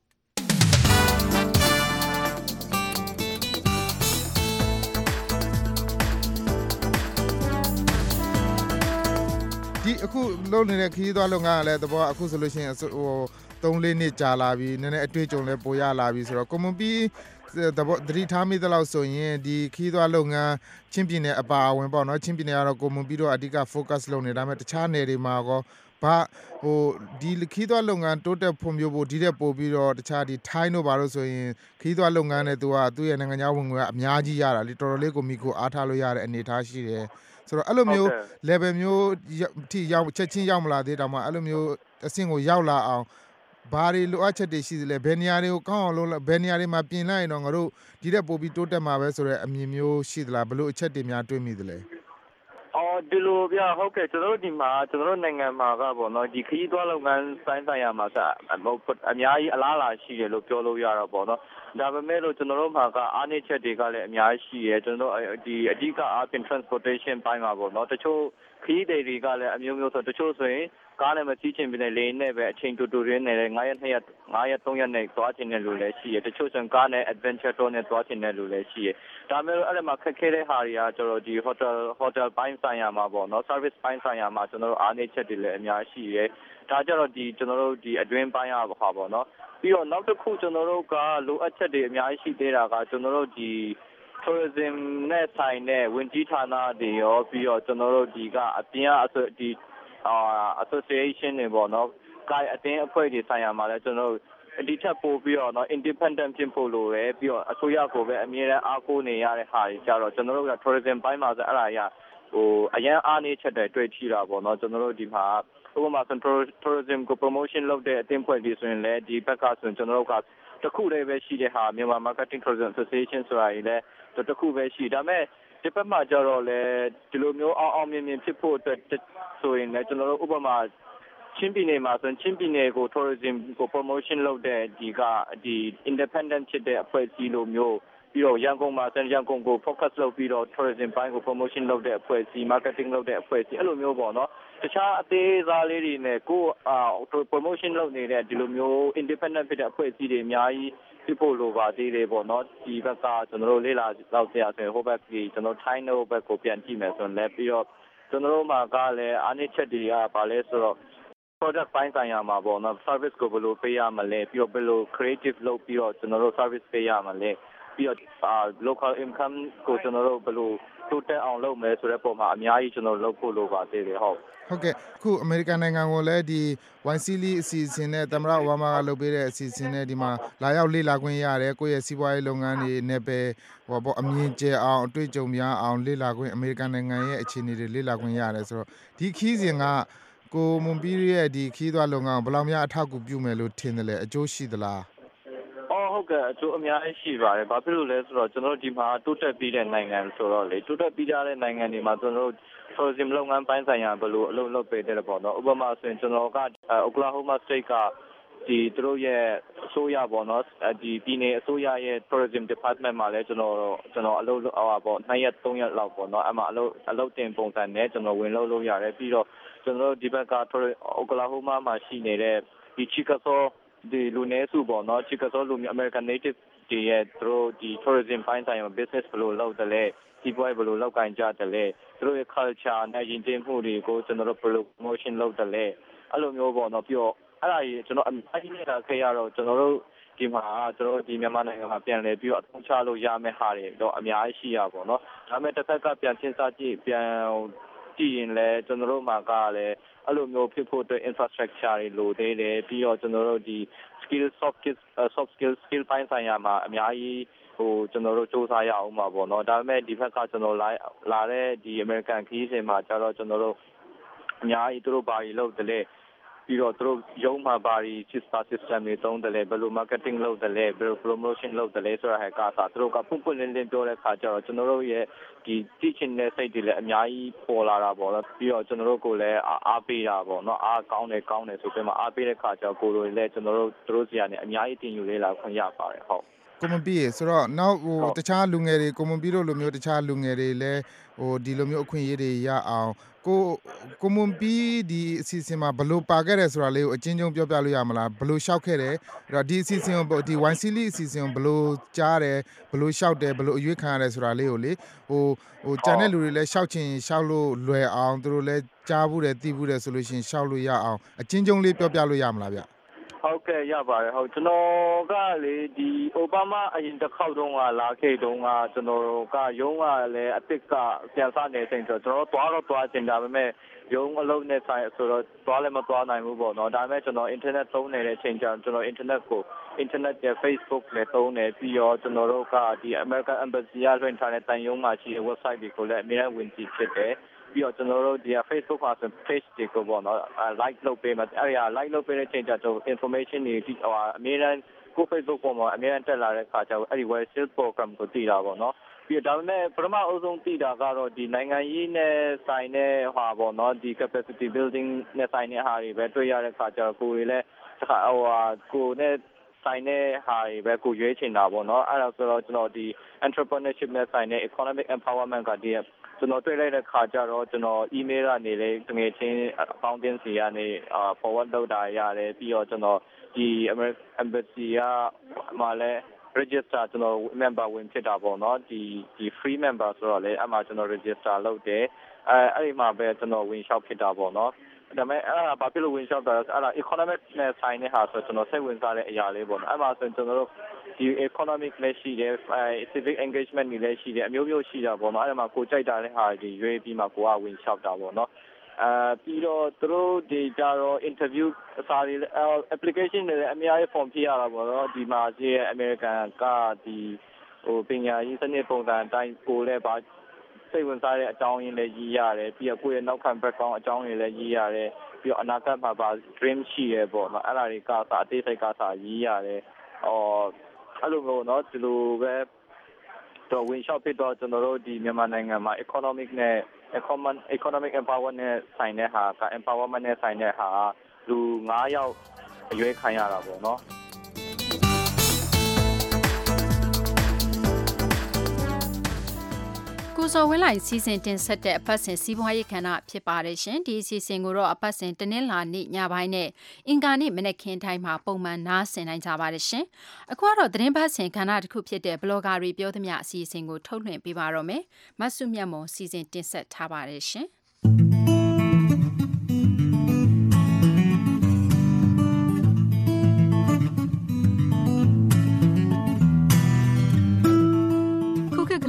ဒီအခုလုပ်နေတဲ့ခရီးသွားလုပ်ငန်းကလည်းတဘောအခုဆိုလို့ရှိရင်ဟို3-4နှစ်ကြာလာပြီနည်းနည်းအတွေ့အကြုံလည်းပိုရလာပြီဆိုတော့ကွန်မွန်ပီတဘောသတိထားမိသလောက်ဆိုရင်ဒီခရီးသွားလုပ်ငန်းချင်းပြည်နယ်အပါအဝင်ပေါ့နော်ချင်းပြည်နယ်ကတော့ကွန်မွန်ပီတော့အဓိက focus လုပ်နေဒါပေမဲ့တခြားနယ်တွေမှာကောဘာဟိုဒီခီးသွွားလုပ်ငန်းတိုးတက်ဖွံ့ဖြိုးဖို့ဒီတဲ့ပို့ပြီးတော့တခြားဒီထိုင်းတို့ဘာလို့ဆိုရင်ခီးသွွားလုပ်ငန်းနဲ့သူကသူ့ရဲ့နိုင်ငံခြားဝင်ငွေကအများကြီးရတာလေတော်တော်လေးကိုမိကိုအားထားလို့ရတဲ့အနေအထားရှိတယ်ဆိုတော့အဲ့လိုမျိုး level မျိုးထိရောက်ချက်ချင်းရောက်မလာသေးတောင်မှအဲ့လိုမျိုးအဆင့်ကိုရောက်လာအောင်ဘာတွေလိုအပ်ချက်တွေရှိသလဲဘယ်နေရာတွေကိုကောင်းအောင်လုပ်ဘယ်နေရာတွေမှာပြင်လိုက်ရင်တော့ငါတို့ဒီတဲ့ပို့ပြီးတိုးတက်မှာပဲဆိုတော့အမြင်မျိုးရှိသလားဘလို့အချက်တွေများတွေးမိသလဲဒီလိုဗျဟုတ်ကဲ့ကျွန်တော်တို့ဒီမှာကျွန်တော်တို့နိုင်ငံမှာကပေါ့နော်ဒီခရီးသွားလုပ်ငန်းဆိုင်ရာမှာအများကြီးအလားအလာရှိတယ်လို့ပြောလို့ရတော့ပေါ့နော်ဒါပေမဲ့လို့ကျွန်တော်တို့မှာကအားနည်းချက်တွေကလည်းအများကြီးရှိတယ်ကျွန်တော်တို့ဒီအဓိကအားဖြင့် transportation ပိုင်းမှာပေါ့နော်တချို့ခရီးသည်တွေကလည်းအမျိုးမျိုးဆိုတချို့ဆိုရင်ကားနဲ့မစီးချင်ပြီးလေနဲ့ပဲအချိန်တူတူရင်းနဲ့9ရက်2ရက်5ရက်3ရက်နဲ့သွားချင်တဲ့လူလည်းရှိတယ်တချို့ဆိုကားနဲ့ adventure tour နဲ့သွားချင်တဲ့လူလည်းရှိတယ်ဒါပေမဲ့အဲ့ဒါမှာခက်ခဲတဲ့ဟာတွေကကျွန်တော်ဒီ hotel ပိုင်းဆိုင်ရာမှာပေါ့နော် service ပိုင်းဆိုင်ရာမှာကျွန်တော်တို့အားနည်းချက်တွေလည်းအများကြီးရှိတယ်ဒါကြတော့ဒီကျွန်တော်တို့ဒီအတွင်းပိုင်းဟာပေါ့နော်ပြီးတော့နောက်တစ်ခုကျွန်တော်တို့ကလိုအပ်ချက်တွေအများကြီးရှိသေးတာကကျွန်တော်တို့ဒီ tourism နဲ့ဆိုင်တဲ့ဝင်ကြီးဌာနတွေရောပြီးတော့ကျွန်တော်တို့ဒီကအပြင်ကဒီ association တွေပေါ့နော်ကိုင်အတင်းအဖွဲ့တွေဆိုင်ရာမှာလည်းကျွန်တော်တို့ဒီထက်ပိုပြီးတော့နော် independent ဖြစ်ဖို့လိုတယ်ပြီးတော့အစိုးရကိုပဲအမြဲတမ်းအားကိုးနေရတဲ့ဟာတွေကြတော့ကျွန်တော်တို့က tourism ပိုင်းမှာဆိုအဲ့ဒါကြီးဟိုအရန်အားနေချက်တွေတွေ့ထိတာပေါ့နော်ကျွန်တော်တို့ဒီမှာဥပမာဆို tourism ကို promotion လုပ်တဲ့အတင်းဖွဲ့ပြီးဆိုရင်လည်းဒီဘက်ကဆိုရင်ကျွန်တော်တို့ကတခုတည်းပဲရှိတဲ့ဟာမြန်မာ marketing tourism association ဆိုတာကြီးလည်းတခုပဲရှိဒါပေမဲ့ဒီဘက်မှာကြတော့လေဒီလိုမျိုးအောင်မြင်ဖြစ်ဖို့အတွက်ဆိုရင်လည်းကျွန်တော်တို့ဥပမာချင်းပြည်နယ်မှာဆိုရင်ချင်းပြည်နယ်ကို tourism ကို promotion လုပ်တဲ့ဒီ independent ဖြစ်တဲ့အဖွဲ့အစည်းလိုမျိုးပြီးတော့ရန်ကုန်မှာဆိုရင်ရန်ကုန်ကို focus လုပ်ပြီးတော့ tourism ဘိုင်းကို promotion လုပ်တဲ့အဖွဲ့အစည်း marketing လုပ်တဲ့အဖွဲ့အစည်းအဲ့လိုမျိုးပေါ့နော်တခြားအသေးစားလေးတွေနဲ့ကို promotion လုပ်နေတဲ့ဒီလိုမျိုး independent ဖြစ်တဲ့အဖွဲ့အစည်းတွေအများကြီးဖြစ်ဖို့လိုပါသေးတယ်ပေါ့နော်ဒီဘက်ကကျွန်တော်တို့လေးလာလောက်ဆရာဆိုရင်ဟိုဘက်ကြီးကျွန်တော်ထိုင်းတို့ဘက်ကိုပြန်ကြည့်မယ်ဆိုရင်လည်းပြီးတော့ကျွန်တော်တို့မှာကလည်းအားနည်းချက်တွေကဘာလဲဆိုတော့ product ပိုင်းဆိုင်ရာမှာပေါ့နော် service ကိုဘယ်လိုပေးရမလဲပြီးတော့ဘယ်လို creative လုပ်ပြီးတော့ကျွန်တော်တို့ service ပေးရမလဲပြီးတော့local income ကိုကျွန်တော်တို့ဘယ်လိုတိုးတက်အောင်လုပ်မယ်ဆိုတဲ့ပုံမှာအများကြီးကျွန်တော်လုပ်ဖို့လိုပါသေးတယ်ဟုတ်ကဲ့အခုအမေရိကန်နိုင်ငံကိုလည်းဒီ YCL အစီအစဉ်နဲ့သမ္မတအိုဘားမားကလုပ်ပေးတဲ့အစီအစဉ်နဲ့ဒီမှာလာရောက်လေ့လာခွင့်ရတယ်ကိုယ့်ရဲ့စီးပွားရေးလုပ်ငန်းတွေနဲ့ပဲအမြင်ကျအောင်အတွေ့အကြုံများအောင်လေ့လာခွင့်အမေရိကန်နိုင်ငံရဲ့အခြေအနေတွေလေ့လာခွင့်ရတယ်ဆိုတော့ဒီခီးစဉ်ကကိုမွန်ပီရဲ့ဒီခီးသွားလုပ်ငန်းကိုဘယ်လောက်များအထောက်အကူပြုမယ်လို့ထင်တယ်လဲအကျိုးရှိသလားဟုတ်ကဲ့အကျိုးအများကြီးရှိပါတယ်ဘာဖြစ်လို့လဲဆိုတော့ကျွန်တော်တို့ဒီမှာတိုးတက်ပြီးတဲ့နိုင်ငံဆိုတော့လေတိုးတက်ပြီးတဲ့နိုင်ငံတွေမှာကျွန်တော်တို့ tourism လုပ်ငန်းပိုင်းဆိုင်ရာဘယ်လိုအလုပ်လုပ်ပေးတယ်ပေါ့နော်ဥပမာဆိုရင်ကျွန်တော်က Oklahoma State ကဒီသူတို့ရဲ့အစိုးရပေါ့နော်ဒီပြည်နယ်အစိုးရရဲ့ tourism department မှာလည်းကျွန်တော်အလုပ်ပေါ့2ရက်3ရက်လောက်ပေါ့နော်အဲ့မှာအလုပ်တင်ပုံစံနဲ့ကျွန်တော်ဝင်လုပ်ရတယ်ပြီးတော့ကျွန်တော်တို့ဒီဘက်က Oklahoma မှာရှိနေတဲ့ဒီ Chickasaw ဒီလူနည်းစုပေါ့နော် Chickasaw လူမျိုး American Native တွေရဲ့သူတို့ဒီ tourism ပိုင်းဆိုင်ရာ business ဘယ်လိုလုပ်တယ်လဲဒီပွဲဘယ်လိုလုပ်ကိုင်ကြတယ်လဲသူတို့ရဲ့ culture နဲ့ယဉ်ကျေးမှုတွေကိုကျွန်တော်တို့ promotion လုပ်တယ်လဲအဲ့လိုမျိုးပေါ့နော်ပြီးတော့အဲ့ဒါကြီးကျွန်တော်အများကြီးနေတာခဲ့ရတော့ကျွန်တော်တို့ဒီမှာကျွန်တော်ဒီမြန်မာနိုင်ငံမှာပြန်လဲပြီးတော့အသုံးချလို့ရမယ့်ဟာတွေတော့အများကြီးရှိရပါတော့ဒါပေမဲ့တစ်ခါကပြန်ချင်းစားကြည့်ပြန်ကြည့်ရင်လဲကျွန်တော်တို့မှာကလည်းအဲ့လိုမျိုးဖြစ်ဖို့အတွက် infrastructure တွေလိုသေးတယ်ပြီးတော့ကျွန်တော်တို့ဒီ soft skill ပိုင်းဆိုင်ရာမှာအများကြီးကျွန်တော်တို့စူးစမ်းရအောင်ပါပေါ့နော်ဒါပေမဲ့ဒီဘက်ကကျွန်တော်လာတဲ့ဒီ American ခီးစဉ်မှာကျတော့ကျွန်တော်တို့အများကြီးသူတို့ဘာကြီးလုပ်တယ်လဲပြီးတော့သူတို့ရုံးမှာဘာကြီး system တွေသုံးတယ်လဲဘယ်လို marketing လုပ်တယ်လဲဘယ်လို promotion လုပ်တယ်လဲဆိုတာကသူတို့ကပွင့်လင်းလင်းပြောတဲ့ခါကျတော့ကျွန်တော်တို့ရဲ့ဒီ teaching နဲ့စိတ်တွေလည်းအများကြီးပေါ်လာတာပေါ့နော်ပြီးတော့ကျွန်တော်တို့ကိုလည်းအားပေးတာပေါ့နော်အားကောင်းတယ်ဆိုပြီးမှအားပေးတဲ့ခါကျတော့ကိုယ်တို့လည်းကျွန်တော်တို့သူတို့စီကနေအများကြီးတင်ယူလေးလာခွင့်ရပါတယ်ဟုတ်ကွန်မွန်ပီဆိုတော့နောက်တခြားလူငယ်တွေကွန်မွန်ပီတို့လိုမျိုးတခြားလူငယ်တွေလည်းဒီလိုမျိုးအခွင့်အရေးတွေရအောင်ကွန်မွန်ပီဒီအစီအစဉ်မှာဘယ်လိုပါခဲ့တယ်ဆိုတာလေးကိုအချင်းချင်းပြောပြလို့ရမလားဘယ်လိုရှောက်ခဲ့တယ်အဲ့တော့ဒီအစီအစဉ်ကိုဒီ YCL အစီအစဉ်ကိုဘယ်လိုကြားတယ်ဘယ်လိုရှောက်တယ်ဘယ်လိုအရွေးခံရတယ်ဆိုတာလေးကိုလေကြံတဲ့လူတွေလည်းရှောက်ချင်ရှောက်လို့လွယ်အောင်သူတို့လည်းကြားဘူးတယ်သိဘူးတယ်ဆိုလို့ရှိရင်ရှောက်လို့ရအောင်အချင်းချင်းလေးပြောပြလို့ရမလားဗျဟုတ်ကဲ့ရပါတယ်ဟုတ်ကျွန်တော်ကလေဒီအိုဘားမားအရင်တစ်ခေါက်တုန်းကလာခဲ့တုန်းကကျွန်တော်ကရုံးကလည်းအစ်စ်ကပြန်စားနေတဲ့အချိန်ဆိုကျွန်တော်သွားချင်တာပဲမဲ့ရုံးအလုပ်နဲ့ဆိုင်ဆိုတော့သွားလည်းမသွားနိုင်ဘူးပေါ့နော်ဒါပေမဲ့ကျွန်တော် internet သုံးနေတဲ့အချိန်ကျကျွန်တော် internet ရဲ့ Facebook နဲ့သုံးနေပြီးတော့ကျွန်တော်တို့ကဒီ American Embassy ရလွှင့်ထားတဲ့တန်ရုံးမှာရှိတဲ့ website တွေကိုလည်းအများကြီးဝင်ကြည့်ဖြစ်တယ်ပြီးတော့ကျွန်တော်တို့ဒီ Facebook မှာဆို page တွေကိုပေါ့နော် like လုပ်ပေးမှာအဲ့ဒီ like လုပ်ပေးတဲ့အချိန်ကျတော့ information တွေဒီအများအားကို Facebook ပေါ်မှာအများအားတက်လာတဲ့ခါကျတော့အဲ့ဒီ web sales program ကိုတည်တာပေါ့နော်ပြီးတော့ဒါပေမဲ့ပထမအဆုံးတည်တာကတော့ဒီနိုင်ငံရေးနဲ့ဆိုင်တဲ့ဟာပေါ့နော်ဒီ capacity building နဲ့ဆိုင်တဲ့ဟာတွေပဲတွေ့ရတဲ့ခါကျတော့ကိုယ်တွေလည်းကိုယ်နဲ့ဆိုင်တဲ့ဟာတွေပဲကိုရွေးချင်တာပေါ့နော်အဲ့ဒါဆိုတော့ကျွန်တော်ဒီ entrepreneurship နဲ့ဆိုင်တဲ့ economic empowerment ကဒီကျွန်တော်တွေ့လိုက်တဲ့ခါကျတော့ကျွန်တော် email ကနေလေတကယ်ချင်း accountant စီကနေ forward လုပ်တာရတယ်ပြီးတော့ကျွန်တော်ဒီ American Embassy ကမှလည်း register ကျွန်တော် member ဝင်ဖြစ်တာပေါ့နော်ဒီ free member ဆိုတော့လေအဲ့မှာကျွန်တော် register လုပ်တယ်အဲ့ဒီမှာပဲကျွန်တော်ဝင်လျှောက်ဖြစ်တာပေါ့နော်ဒါပေမဲ့အဲ့ဒါဘာဖြစ်လို့ဝင်လျှောက်တာလဲအဲ့ဒါ economic နဲ့ဆိုင်တဲ့ဟာဆိုကျွန်တော်စိတ်ဝင်စားတဲ့အရာလေးပေါ့နော်အဲ့မှာဆိုကျွန်တော်တို့ဒီ economic လည်းရှိတယ် civic engagement တွေလည်းရှိတယ်အမျိုးမျိုးရှိတာပေါ့နော်အဲ့ဒါမှာကိုကြိုက်တာတဲ့ဟာတွေရွေးပြီးမှကိုကဝင်လျှောက်တာပေါ့နော်ပြီးတော့သူတို့ဒီကြတော့ interview အစားတွေ application တွေလည်းအများကြီး form ဖြည့်ရတာပေါ့နော်ဒီမှာရှိတဲ့ American ကဒီပညာရေးစနစ်ပုံစံအတိုင်းကိုလည်းပါစိတ်ဝင်စားတဲ့အကြောင်းရင်းလည်းရေးရတယ်ပြီးတော့ကိုယ့်ရဲ့နောက်ခံ background အကြောင်းရင်းလည်းရေးရတယ်ပြီးတော့အနာဂတ်မှာပါ dream ရှိရပေါ့နော်အဲ့ဒါတွေကစာအသေးစိတ်ကစာရေးရတယ်အဲ့လိုမျိုးနော်ဒီလိုပဲတော့ဝင်လျှောက်ဖြစ်တော့ကျွန်တော်တို့ဒီမြန်မာနိုင်ငံမှာ economic empowerment နဲ့ဆိုင်တဲ့ဟာက empowerment နဲ့ဆိုင်တဲ့ဟာလူ9ယောက်အရွေးခံရတာပေါ့နော်ကိုစောဝင်းလိုက်စီစဉ်တင်ဆက်တဲ့အပတ်စဉ်စီးပွားရေးခန္ဓာဖြစ်ပါတယ်ရှင်ဒီအစီအစဉ်ကိုတော့အပတ်စဉ်တနင်္လာနေ့ညပိုင်းနဲ့အင်္ဂါနေ့မနက်ခင်းတိုင်းမှာပုံမှန်နားဆင်နိုင်ကြပါတယ်ရှင်အခုကတော့သတင်းပတ်စဉ်ခန္ဓာတစ်ခုဖြစ်တဲ့ဘလော့ဂါတွေပြောသမျှအစီအစဉ်ကိုထုတ်လွှင့်ပေးပါတော့မယ်မဆုမြတ်မွန်စီစဉ်တင်ဆက်ထားပါတယ်ရှင်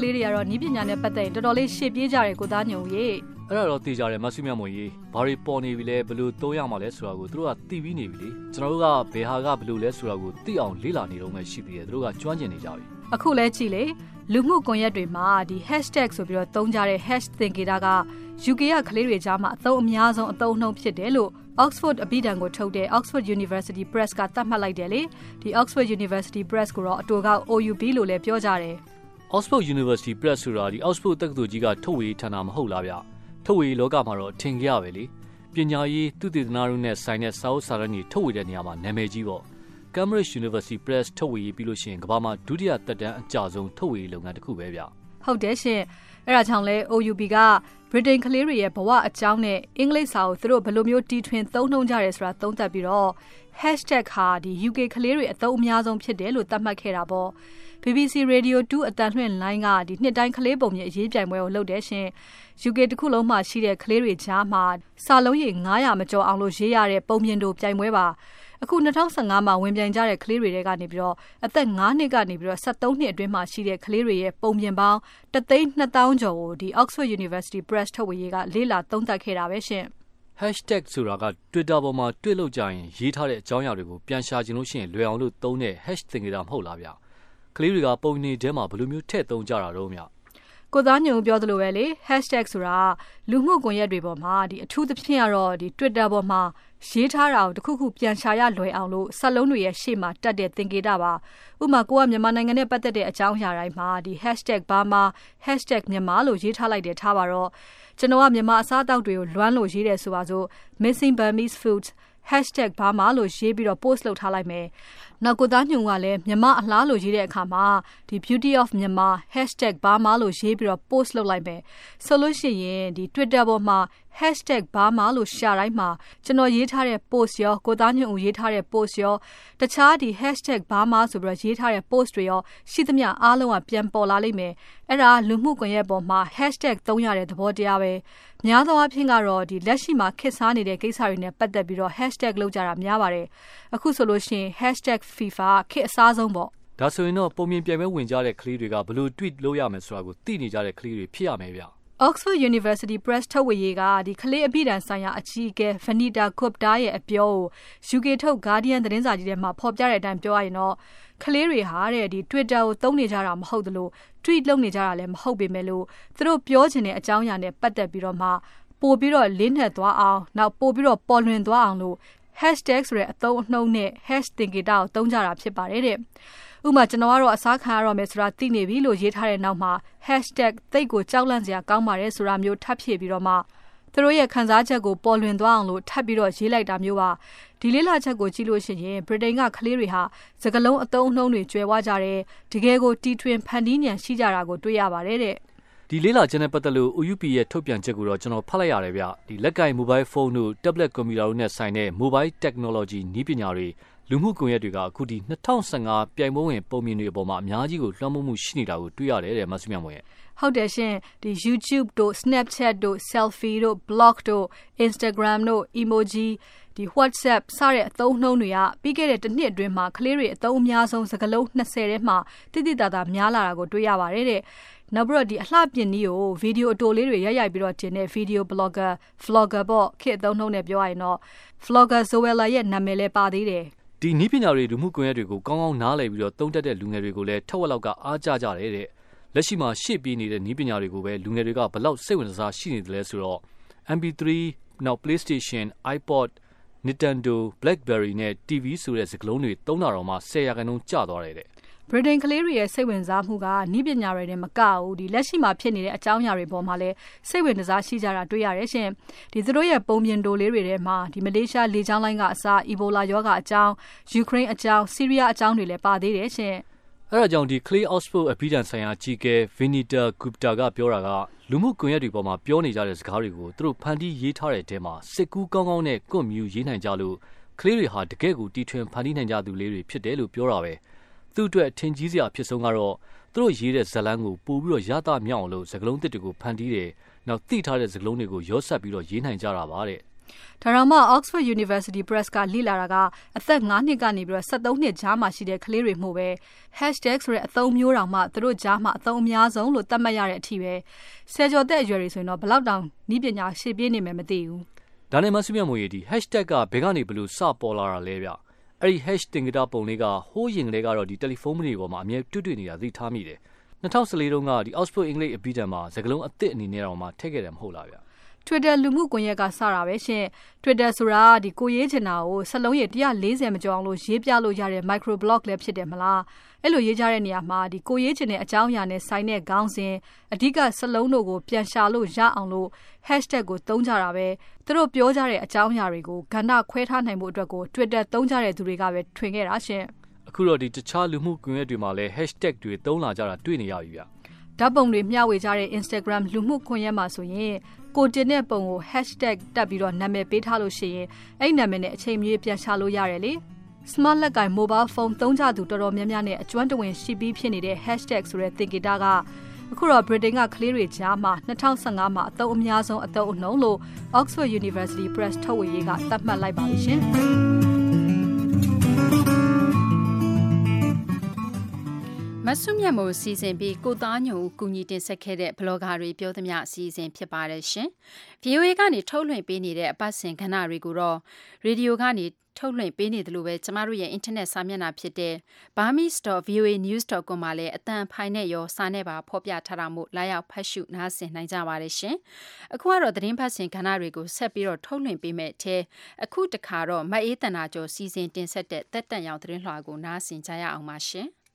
လေးတွေကတော့နီးပညာနဲ့ပတ်သက်ရင်တော်တော်လေးရှေ့ပြေးကြတယ်ကိုသားညုံရေအဲ့ဒါတော့သိကြတယ်မဆုမြတ်မွန်ကြီးဘာတွေပေါ်နေပြီလဲဘယ်လိုသုံးရမှာလဲဆိုတာကိုသူတို့ကသိပြီးနေပြီလေကျွန်တော်တို့ကဘယ်ဟာကဘယ်လိုလဲဆိုတာကိုသိအောင်လေ့လာနေတော့မှရှိသေးတယ်သူတို့ကကျွမ်းကျင်နေကြပြီအခုလဲကြည့်လေလူမှုကွန်ရက်တွေမှာဒီ hashtag ဆိုပြီးတော့သုံးကြတဲ့ #thingkeda က UK ကကလေးတွေကြားမှာအသုံးအများဆုံးအသုံးအနှုန်းဖြစ်တယ်လို့ Oxford အပိဓာန်ကိုထုတ်တဲ့ Oxford University Press ကသတ်မှတ်လိုက်တယ်လေဒီ Oxford University Press ကိုတော့အတူက OUP လို့လည်းပြောကြတယ် Oxford University Press ဆိုတာဒီ Oxford တက္ကသိုလ်ကြီးကထုတ်ဝေဌာနမဟုတ်လားဗျထုတ်ဝေလောကမှာတော့ထင်ကြရပဲလေပညာရေးသုတေသနတို့နဲ့ဆိုင်တဲ့စာအုပ်စာတမ်းတွေထုတ်ဝေတဲ့နေရာမှာနာမည်ကြီးပေါ့ Cambridge University Press ထုတ်ဝေပြီးလို့ရှိရင်ကမ္ဘာမှာဒုတိယသက်တမ်းအကျဆုံးထုတ်ဝေလုပ်ငန်းတစ်ခုပဲဗျဟုတ်တယ်ရှင်အဲ့ဒါကြောင့်လဲ OUP က Britain ကလေးတွေရဲ့ဘဝအကြောင်းနဲ့အင်္ဂလိပ်စာကိုသူတို့ဘယ်လိုမျိုးတီထွင်သုံးနှုန်းကြရဲဆိုတာသုံးသပ်ပြီးတော့ hashtag ဟာဒီ UK ကလေးတွေအသုံးအများဆုံးဖြစ်တယ်လို့သတ်မှတ်ခဲ့တာပေါ့ BBC Radio 2အတန်လွှင့်လိုင်းကဒီနှစ်တိုင်းကလေးပုံမြင်အရေးပြိုင်ပွဲကိုလုပ်တယ်ရှင် UK တစ်ခုလုံးမှာရှိတဲ့ကလေးတွေကြားမှာစာလုံးရေ900မကျော်အောင်လို့ရေးရတဲ့ပုံမြင်တို့ပြိုင်ပွဲပါအခု2015မှာဝင်ပြိုင်ကြတဲ့ကလေးတွေကနေပြီးတော့အသက်9နှစ်ကနေပြီးတော့73နှစ်အတွင်းမှာရှိတဲ့ကလေးတွေရဲ့ပုံပြင်ပေါင်း1,200,000 ကျော်ကိုဒီ Oxford University Press ထုတ်ဝေရေးကလေ့လာသုံးသပ်ခဲ့တာပဲရှင် hashtag ဆိုတာက Twitter ပေါ်မှာတွေ့လို့ကြရင်ရေးထားတဲ့အကြောင်းအရာတွေကိုပြန်ရှာခြင်းလို့ရှိရင်လွယ်အောင်လို့သုံးတဲ့ #thingkeda မဟုတ်လားဗျကလေးတွေကပုံနေထဲမှာဘယ်လိုမျိုးထည့်သုံးကြတာတော့ဗျကိုသားညုံပြောသလိုပဲလေ hashtag ဆိုတာလူမှုကွန်ရက်တွေပေါ်မှာဒီအထူးသဖြင့်ကတော့ဒီ Twitter ပေါ်မှာရေးထားတာကိုတခုခုပြန်ရှာရလွယ်အောင်လို့စက်လုံးတွေရဲ့ရှေ့မှာတက်တဲ့သင်္ကေတပါဥပမာကိုကမြန်မာနိုင်ငံနဲ့ပတ်သက်တဲ့အကြောင်းအရာတိုင်းမှာဒီ #Burma #မြန်မာလို့ရေးထားလိုက်တယ်ထားပါတော့ကျွန်တော်ကမြန်မာအစားအသောက်တွေကိုလွမ်းလို့ရေးတယ်ဆိုပါစို့ missing Burmese foods #Burma လို့ရေးပြီးတော့ post လုပ်ထားလိုက်မယ်နောက်ကိုသားညုံကလည်းမြန်မာအလားလို့ရေးတဲ့အခါမှာဒီ beauty of Myanmar #Burma လို့ရေးပြီးတော့ post လုပ်လိုက်မယ်ဆိုလို့ရှိရင်ဒီ Twitter ပေါ်မှာ #Burma လို့ရှာတိုင်းမှာကျွန်တော်ရေးထားတဲ့ post ရောကိုသားညုံရေးထားတဲ့ post ရောတခြားဒီ #Burma ဆိုပြီးတော့ရေးထားတဲ့ post တွေရောရှိသမျှအားလုံးကပြန်ပေါ်လာလိမ့်မယ်အဲ့ဒါလူမှုကွန်ရက်ပေါ်မှာ သုံးရတဲ့သဘောတရားပဲများသောအားဖြင့်ကတော့ဒီလက်ရှိမှာခေတ်စားနေတဲ့ကိစ္စတွေနဲ့ပတ်သက်ပြီးတော့ # လောက်ကြတာများပါတယ်အခုဆိုလို့ရှိရင် #FIFA ခေတ်အစားဆုံးပေါ့ဒါဆိုရင်တော့ပုံမြင်ပြန်ပဲဝင်ကြတဲ့ကလေးတွေကဘယ်လို tweet လုပ်ရမယ်ဆိုတာကိုသိနေကြတဲ့ကလေးတွေဖြစ်ရမယ်ဗျ Oxford University Press ထုတ်ဝေရေးကဒီကလေးအပိဓာန်ဆိုင်ရာအကြီးအကဲ Vanita Gupta ရဲ့အပြောကို UK ထုတ် Guardian သတင်းစာကြီးထဲမှာဖော်ပြတဲ့အတိုင်းပြောရရင်တော့ကလေးတွေဟာတဲ့ဒီ Twitter ကိုသုံးနေကြတာမဟုတ်သလို tweet လုပ်နေကြတာလည်းမဟုတ်ပေမဲ့လို့သူတို့ပြောချင်တဲ့အကြောင်းအရာနဲ့ပတ်သက်ပြီးတော့မှပို့ပြီးတော့လင်းနှက်သွားအောင်နောက်ပို့ပြီးတော့ပေါ်လွင်သွားအောင်လို့ hashtag ဆိုတဲ့အသုံးအနှုန်းနဲ့ #thingkeda ကိုသုံးကြတာဖြစ်ပါတယ်တဲ့ဥပမာကျွန်တော်ကတော့အစားခံရတော့မယ်ဆိုတာသိနေပြီလို့ရေးထားတဲ့နောက်မှာ #သိတ်ကိုကြောက်လန့်စရာကောင်းပါတယ်ဆိုတာမျိုးထပ်ဖြည့်ပြီးတော့မှသူတို့ရဲ့ခန်းစားချက်ကိုပေါ်လွင်သွားအောင်လို့ထပ်ပြီးတော့ရေးလိုက်တာမျိုးပါဒီလေးလာချက်ကိုကြည့်လို့ရှိရင်ဗြိတိန်ကကလေးတွေဟာစကလုံးအသုံးအနှုန်းတွေကျွဲဝကြတယ်တကယ်ကိုတီထွင်ဖန်တီးဉာဏ်ရှိကြတာကိုတွေ့ရပါတယ်တဲ့ဒီလေးလာချက်နဲ့ပတ်သက်လို့ OUP ရဲ့ထုတ်ပြန်ချက်ကိုတော့ကျွန်တော်ဖတ်လိုက်ရတယ်ဗျဒီလက်ကင် mobile phone တို့ tablet computer တို့နဲ့ဆိုင်တဲ့ mobile technology နည်းပညာတွေလူမှုကွန်ရက်တွေကအခုဒီ2015ပြိုင်ပွဲဝင်ပုံမြင်တွေအပေါ်မှာအများကြီးကိုလွှမ်းမိုးမှုရှိနေတာကိုတွေ့ရတယ်တဲ့မဆုမြတ်မွန်ရဲ့ဟုတ်တယ်ရှင်ဒီ YouTube တို့ Snapchat တို့ Selfie တို့ Blog တို့ Instagram တို့ Emoji ဒီ WhatsApp စတဲ့အသုံးအနှုန်းတွေကပြီးခဲ့တဲ့တစ်နှစ်အတွင်းမှာကလေးတွေအသုံးအများဆုံးစကားလုံး20ထဲမှာတိတိတသာများလာတာကိုတွေ့ရပါတယ်တဲ့နောက်ပြီးတော့ဒီအလှပြင်နည်းကိုဗီဒီယိုအတိုလေးတွေရိုက်ပြီးတော့တင်တဲ့ video blogger vlogger ပေါ့ခေတ်အသုံးနှုန်းနဲ့ပြောရရင်တော့ vlogger Zoella ရဲ့နာမည်လည်းပါသေးတယ်ဒီနည်းပညာတွေလူမှုကွန်ရက်တွေကိုကောင်းကောင်းနားလည်ပြီးတော့သုံးတတ်တဲ့လူငယ်တွေကိုလည်းထက်ဝက်လောက်ကအားကြကြတယ်တဲ့လက်ရှိမှာရှေ့ပြေးနေတဲ့နည်းပညာတွေကိုပဲလူငယ်တွေကဘလောက်စိတ်ဝင်စားရှိနေတယ်လဲဆိုတော့ MP3 နောက် PlayStation iPod Nintendo BlackBerry နဲ့ TV ဆိုတဲ့စကားလုံးတွေသုံးတာတော့မှ10%ကျသွားတယ်တဲ့ဗြိတိန်ကလေးတွေရဲ့စိတ်ဝင်စားမှုကနည်းပညာတွေနဲ့မကဘူးဒီလက်ရှိမှာဖြစ်နေတဲ့အကြောင်းအရာတွေပေါ်မှာလည်းစိတ်ဝင်စားရှိကြတာတွေ့ရတယ်ရှင်ဒီသူတို့ရဲ့ပုံပြင်တိုလေးတွေထဲမှာဒီမလေးရှားလေကြောင်းလိုင်းကအစားအီဘိုလာရောဂါအကြောင်းယူကရိန်းအကြောင်းဆီးရီးယားအကြောင်းတွေလည်းပါသေးတယ်ရှင်အဲ့ဒါကြောင့်ဒီ Clay Oxford အပိဓာန်ဆိုင်ရာကြီးကဲ Vanita Gupta ကပြောတာကလူမှုကွန်ရက်တွေပေါ်မှာပြောနေကြတဲ့စကားတွေကိုသူတို့ဖန်တီးရေးထားတဲ့အထဲမှာစစ်ကူးကောင်းကောင်းနဲ့ကွန့်မြူရေးနိုင်ကြလို့ကလေးတွေဟာတကယ့်ကိုတီထွင်ဖန်တီးနိုင်ကြသူလေးတွေဖြစ်တယ်လို့ပြောတာပဲသူ့အတွက်ထင်ကြီးစရာဖြစ်ဆုံးကတော့သူတို့ရေးတဲ့ဇာတ်လမ်းကိုပို့ပြီးတော့ရသမြောက်အောင်လို့စကားလုံးတစ်တွေကိုဖန်တီးတယ်နောက်သိထားတဲ့စကားလုံးတွေကိုရောစပ်ပြီးတော့ရေးနိုင်ကြတာပါတဲ့ဒါတောင်မှ Oxford University Press ကလေ့လာတာကအသက်9နှစ်ကနေပြီးတော့73နှစ်ကြားမှာရှိတဲ့ကလေးတွေမှုပဲ hashtag ဆိုတဲ့အသုံးမျိုးတောင်မှသူတို့ကြားမှာအသုံးအများဆုံးလို့သတ်မှတ်ရတဲ့အထိပဲဆယ်ကျော်သက်အရွယ်တွေဆိုရင်တော့ဘယ်လောက်တောင်ဤပညာရှေ့ပြေးနေမယ်မသိဘူးဒါနဲ့မှဆွေးမြော်မှုရေးဒီ hashtag ကဘယ်ကနေဘလို့စပေါ်လာတာလဲဗျအဲ့ဒီ hash တင်ကြတာပုံလေးကဟိုးရင်ကလေးကတော့ဒီတယ်လီဖုန်းတွေပေါ်မှာအမြဲတွေ့နေတာသိထားမိတယ်2014တုန်းကဒီ Oxford English အပြီးတန်းမှာစကားလုံးအသစ်အနေနဲ့တော့မှထည့်ခဲ့တယ်မဟုတ်လားဗျ Twitter လူမှုကွန်ရက်ကစတာပဲရှင် Twitter ဆိုတာဒီကိုရေးချင်တာကိုစလုံးရေ140မကျော်အောင်လို့ရေးပြလို့ရတဲ့ micro blog လည်းဖြစ်တယ်မလားအဲ့လိုရေးကြတဲ့နေရာမှာဒီကိုရေးချင်တဲ့အကြောင်းအရာနဲ့ဆိုင်တဲ့ခေါင်းစဉ်အဓိကစလုံးတို့ကိုပြန်ရှာလို့ရအောင်လို့ hashtag ကိုသုံးကြတာပဲသူတို့ပြောကြတဲ့အကြောင်းအရာတွေကိုကဏ္ဍခွဲထားနိုင်မှုအတွက်ကို Twitter သုံးကြတဲ့သူတွေကပဲထွင်ခဲ့တာရှင်အခုတော့ဒီတခြားလူမှုကွန်ရက်တွေမှာလည်း hashtag တွေသုံးလာကြတာတွေ့နေရပြီဗျဓာတ်ပုံတွေမျှဝေကြတဲ့ Instagram လူမှုကွန်ရက်မှာဆိုရင်ကိုတင်တဲ့ပုံကို hashtag တက်ပြီးတော့နာမည်ပေးထားလို့ရှိရင်အဲ့နာမည်နဲ့အချိန်မြေပြန်ရှာလို့ရတယ်လေ Smart လက်ကင် mobile phone သုံးကြသူတော်တော်များများနဲ့အကျွမ်းတဝင်ရှိပြီးဖြစ်နေတဲ့ hashtag ဆိုတဲ့သင်္ကေတကအခုတော့ Britain ကကလေးတွေကြားမှာ2015မှာအသုံးအများဆုံးအသုံးအနှုန်းလို့ Oxford University Press ထုတ်ဝေရေးကသတ်မှတ်လိုက်ပါပြီရှင်မဆုမြတ်မို့စီစဉ်ပြီးကိုသားညုံကူညီတင်ဆက်ခဲ့တဲ့ဘလော့ဂါတွေပြောသမျှအစီအစဉ်ဖြစ်ပါတယ်ရှင်။ VOA ကနေထုတ်လွှင့်ပေးနေတဲ့အပတ်စဉ်ကဏ္ဍတွေကိုတော့ရေဒီယိုကနေထုတ်လွှင့်ပေးနေတယ်လို့ပဲကျမတို့ရဲ့အင်တာနက်စာမျက်နှာဖြစ်တဲ့ burmese.voanews.com မှာလည်းအတန်ဖိုင်နဲ့ရောစာနဲ့ပါဖော်ပြထားတာမို့လာရောက်ဖတ်ရှုနားဆင်နိုင်ကြပါတယ်ရှင်။အခုကတော့သတင်းဖတ်စဉ်ကဏ္ဍတွေကိုဆက်ပြီးတော့ထုတ်လွှင့်ပေးမယ်တဲ့အခုတခါတော့မအေးတနာကျော်စီစဉ်တင်ဆက်တဲ့တက်တန်ရောင်သတင်းလွှာကိုနားဆင်ကြရအောင်ပါရှင်။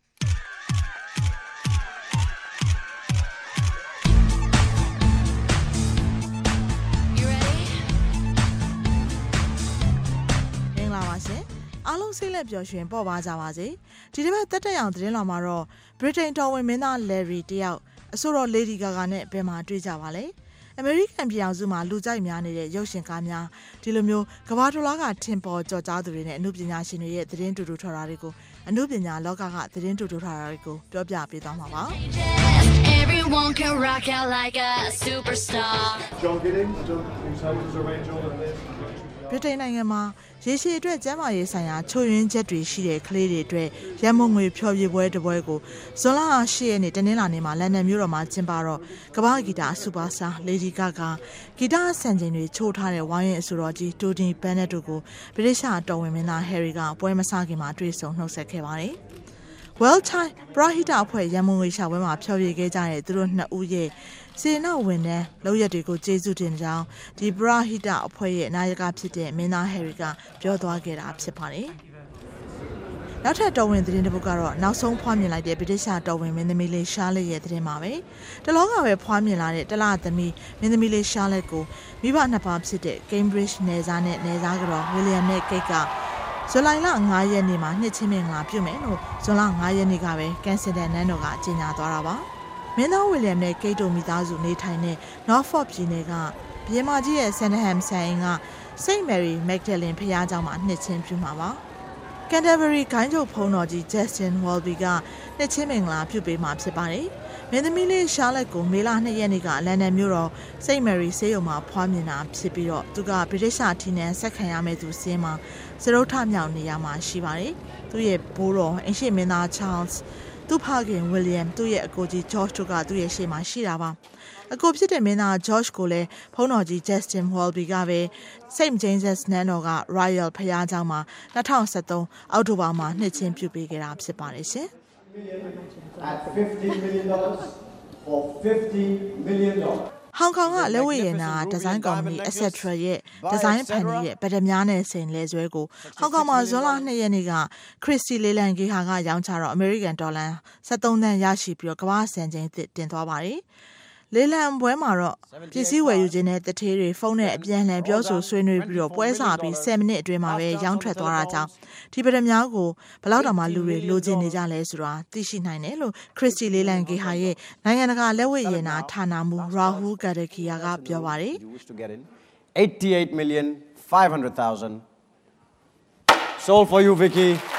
အားလုံးစိတ်လက်ပျော်ရွှင်ပေါ်ပါကြပါစေဒီတစ်ပတ်တက်တက်ရောင်သတင်းလွှာမှာတော့ Britain တော်ဝင်မင်းသား Larry တယောက်အဆိုတော် Lady Gaga နဲ့ဘယ်မှာတွေ့ကြပါလဲအမေရိကန်ပြည်အောင်စုမှာလူကြိုက်များနေတဲ့ရုပ်ရှင်ကားများဒီလိုမျိုးကမ္ဘာတစ်လွှားကထင်ပေါ်ကျော်ကြားသူတွေနဲ့အမှုပညာရှင်တွေရဲ့သတင်းတူတူထော်တာတွေကိုအမှုပညာလောကကသတင်းတူတူထော်တာတွေကိုပြောပြပေးသွားမှာပါ Everyone can rock out like a superstar. John Giddings, whose house was arranged all of this. ဗြိတိန်နိုင်ငံမှာရေရှည်အတွက်ကျန်းမာရေးဆိုင်ရာချို့ယွင်းချက်တွေရှိတဲ့ကလေးတွေအတွက်ရန်မုံငွေဖျော်ဖြေပွဲတစ်ပွဲကိုဇွန်လ10ရက်နေ့တနင်္လာနေ့မှာလန်ဒန်မြို့တော်မှာကျင်းပတော့ကမ္ဘာဂီတစူပါစတာ Lady Gaga ဂီတဆန်ချိန်တွေချိုးထားတဲ့ဝိုင်းရင်အဆိုတော်ကြီး Tony Bennett တို့ကိုဗြိတိရှတော်ဝင်မင်းသား Harry ကပွဲမစခင်မှာတွေ့ဆုံနှုတ်ဆက်ခဲ့ပါတယ်။ Well Time ပရဟိတအဖွဲ့ရန်မုံငွေရှာပွဲမှာဖျော်ဖြေခဲ့ကြတဲ့သူတို့နှစ်ဦးရဲ့စေနာဝင်တဲ့လောက်ရက်တွေကိုကျေးဇူးတင်ကြောင်းဒီပရဟိတအဖွဲ့ရဲ့နာယကဖြစ်တဲ့မင်းသား Harry ကပြောသွားခဲ့တာဖြစ်ပါတယ်။နောက်ထပ်တော်ဝင်သတင်းတစ်ပုဒ်ကတော့နောက်ဆုံးဖွားမြင်လိုက်တဲ့ဗြိတိရှတော်ဝင်မင်းသမီးလေး Charlotte ရဲ့သတင်းပါပဲ။တလောကပဲဖွားမြင်လာတဲ့တလသမီးမင်းသမီးလေး Charlotte ကိုမိဘနှစ်ပါးဖြစ်တဲ့ Cambridge နယ်သားနဲ့နယ်သားကတော့ William နဲ့ Kate ကဇူလိုင်လ9ရက်နေ့မှာနှစ်ချင်းမင်္ဂလာပြုမယ်လို့ဇွန်လ9ရက်နေ့ကပဲကန်ဆယ်ဒန်နန်းတော်ကကြေညာသွားတာပါ။မင်းသား William နဲ့ Kate တို့မိသားစုနေထိုင်တဲ့ Norfolk ပြည်နယ်ကဘုရင်မကြီးရဲ့ Sandham ဆိုင်က St Mary Magdalene ဘုရားကျောင်းမှာနှစ်ချင်းပြုမှာပါ။ Canterbury ဂိုင်းချုပ်ဘုန်းတော်ကြီး Justin Welby ကနှစ်ချင်းမင်္ဂလာပြုပေးမှာဖြစ်ပါတယ်။မင်းသမီးလေး Charlotte ကိုမေလ2ရက်နေ့ကလန်ဒန်မြို့တော် St Mary ဆေးရုံမှာဖွားမြင်တာဖြစ်ပြီးတော့သူကဗြိတိရှထီနန်းဆက်ခံရမယ့်သူစင်းမှာစရုပ်ထမြောက်နေရမှာရှိပါတယ်။သူ့ရဲ့ဘိုးတော်အင်ရှိမင်းသား Charles သူ့ဖခင် William သူ့ရဲ့အကိုကြီး George တို့ကသူ့ရဲ့ရှေ့မှာရှိတာပါ။အကိုဖြစ်တဲ့မင်းသား George ကိုလည်းဘုန်းတော်ကြီး Justin Welby ကပဲ St James's နန်းတော်က Royal ဘုရားကျောင်းမှာ2013အောက်တိုဘာမှာနှစ်ချင်းပြုပေးခဲ့တာဖြစ်ပါတယ်ရှင်။ At $15 million for $50 million. ဟောင်ကောင်ကလက်ဝဲရနာဒီဇိုင်းကုမ္ပဏီ Etc ရဲ့ဒီဇိုင်းဖန်ရဲ့ဗဒများနဲ့စိန်လဲဆွဲကိုဟောင်ကောင်မှာဇွန်လ2ရက်နေ့ကခရစ်စတီလေလန်ဂေဟာကရောင်းချတော့ American dollar 73 သန်းရရှိပြီးတော့ကမ္ဘာစံချိန်တင်သွားပါတယ်။လေလံပွဲမှာတော့ပစ္စည်းဝယ်ယူခြင်းနဲ့တထေးတွေဖုန်းနဲ့အပြန်လှန်ပြောဆိုဆွေးနွေးပြီးတော့ပွဲစားပြီး10မိနစ်အတွင်းမှာပဲရောင်းထွက်သွားတာကြောင့်ဒီပဒများကိုဘလောက်တောင်မှလူတွေလိုချင်နေကြလဲဆိုတာသိရှိနိုင်တယ်လို့ခရစ်စတီလေလန်ဂေဟာရဲ့နိုင်ငံတကာလက်ဝဲရနာဌာနမှူး Rahul Gadakia ကပြောပါတယ် $88,500,000 sold for you Vicky ။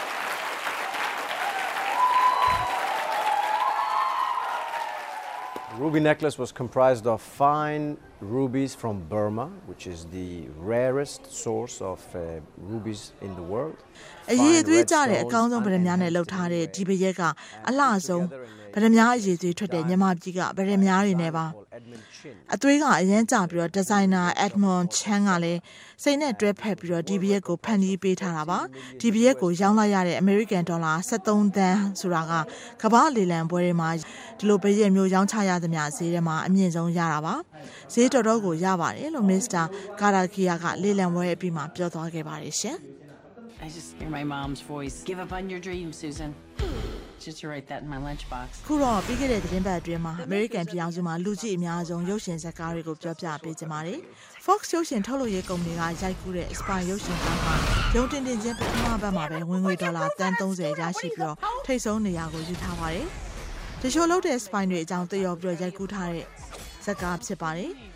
Ruby necklace was comprised of fine rubies from Burma, which is the rarest source of rubies in the world. အရေးသွေးကြတဲ့အကောင်းဆုံးဗရမ များနဲ့လှုပ်ထားတဲ့ဒီပရက်ကအလှဆုံးဗရမ များအရေးသွေးထွက်တဲ့မြန်မာပြည်ကဗရမ များတွေနဲ့ပါအသွေးကအရန်ကြပြီးတော့ဒီဇိုင်နာ Edmond Chen ကလည်းစိတ်နဲ့တွဲဖက်ပြီးတော့ဒီပရက်ကိုဖန်တီးပေးထားတာပါဒီပရက်ကိုရောင်းလိုက်ရတဲ့ American dollar 73 သန်းဆိုတာကကမ္ဘာလေလံပွဲတွေမှာဒီလိုပရက်မျိုးရောင်းချရသမျှဈေးထဲမှာအမြင့်ဆုံးရတာပါဈေးတော်တော်ကိုရပါတယ်လို့ Mr. Karakia ကလေလံပွဲအပြီးမှာပြောသွားခဲ့ပါတယ်ရှင် I just hear my mom's voice. Give up on your dreams, Susan. Just to write that in my lunchbox. ခုတော့ပြီးခဲ့တဲ့သတင်းပတ်အတွင်းမှာ American ပြည်အောင်စုမှာလူကြည့်အများဆုံးရုပ်ရှင်ဇာတ်ကားတွေကိုပြောပြပေးကြပါမယ်။ Fox ရုပ်ရှင်ထုတ်လုပ်ရေးကုမ္ပဏီကရိုက်ကူးတဲ့ Spy ရုပ်ရှင်ကားမှာရုံတင်တင်ချင်းပထမပတ်မှာပဲဝင်ငွေဒေါ်လာတန်း30ရရှိပြီးတော့ထိပ်ဆုံးနေရာကိုယူထားပါတယ်။ဒီရှိုးလုပ်တဲ့ Spy တွေအကြောင်းသိရောပြီးတော့ရိုက်ကူးထားတဲ့ဇာတ်ကားဖြစ်ပါတယ်။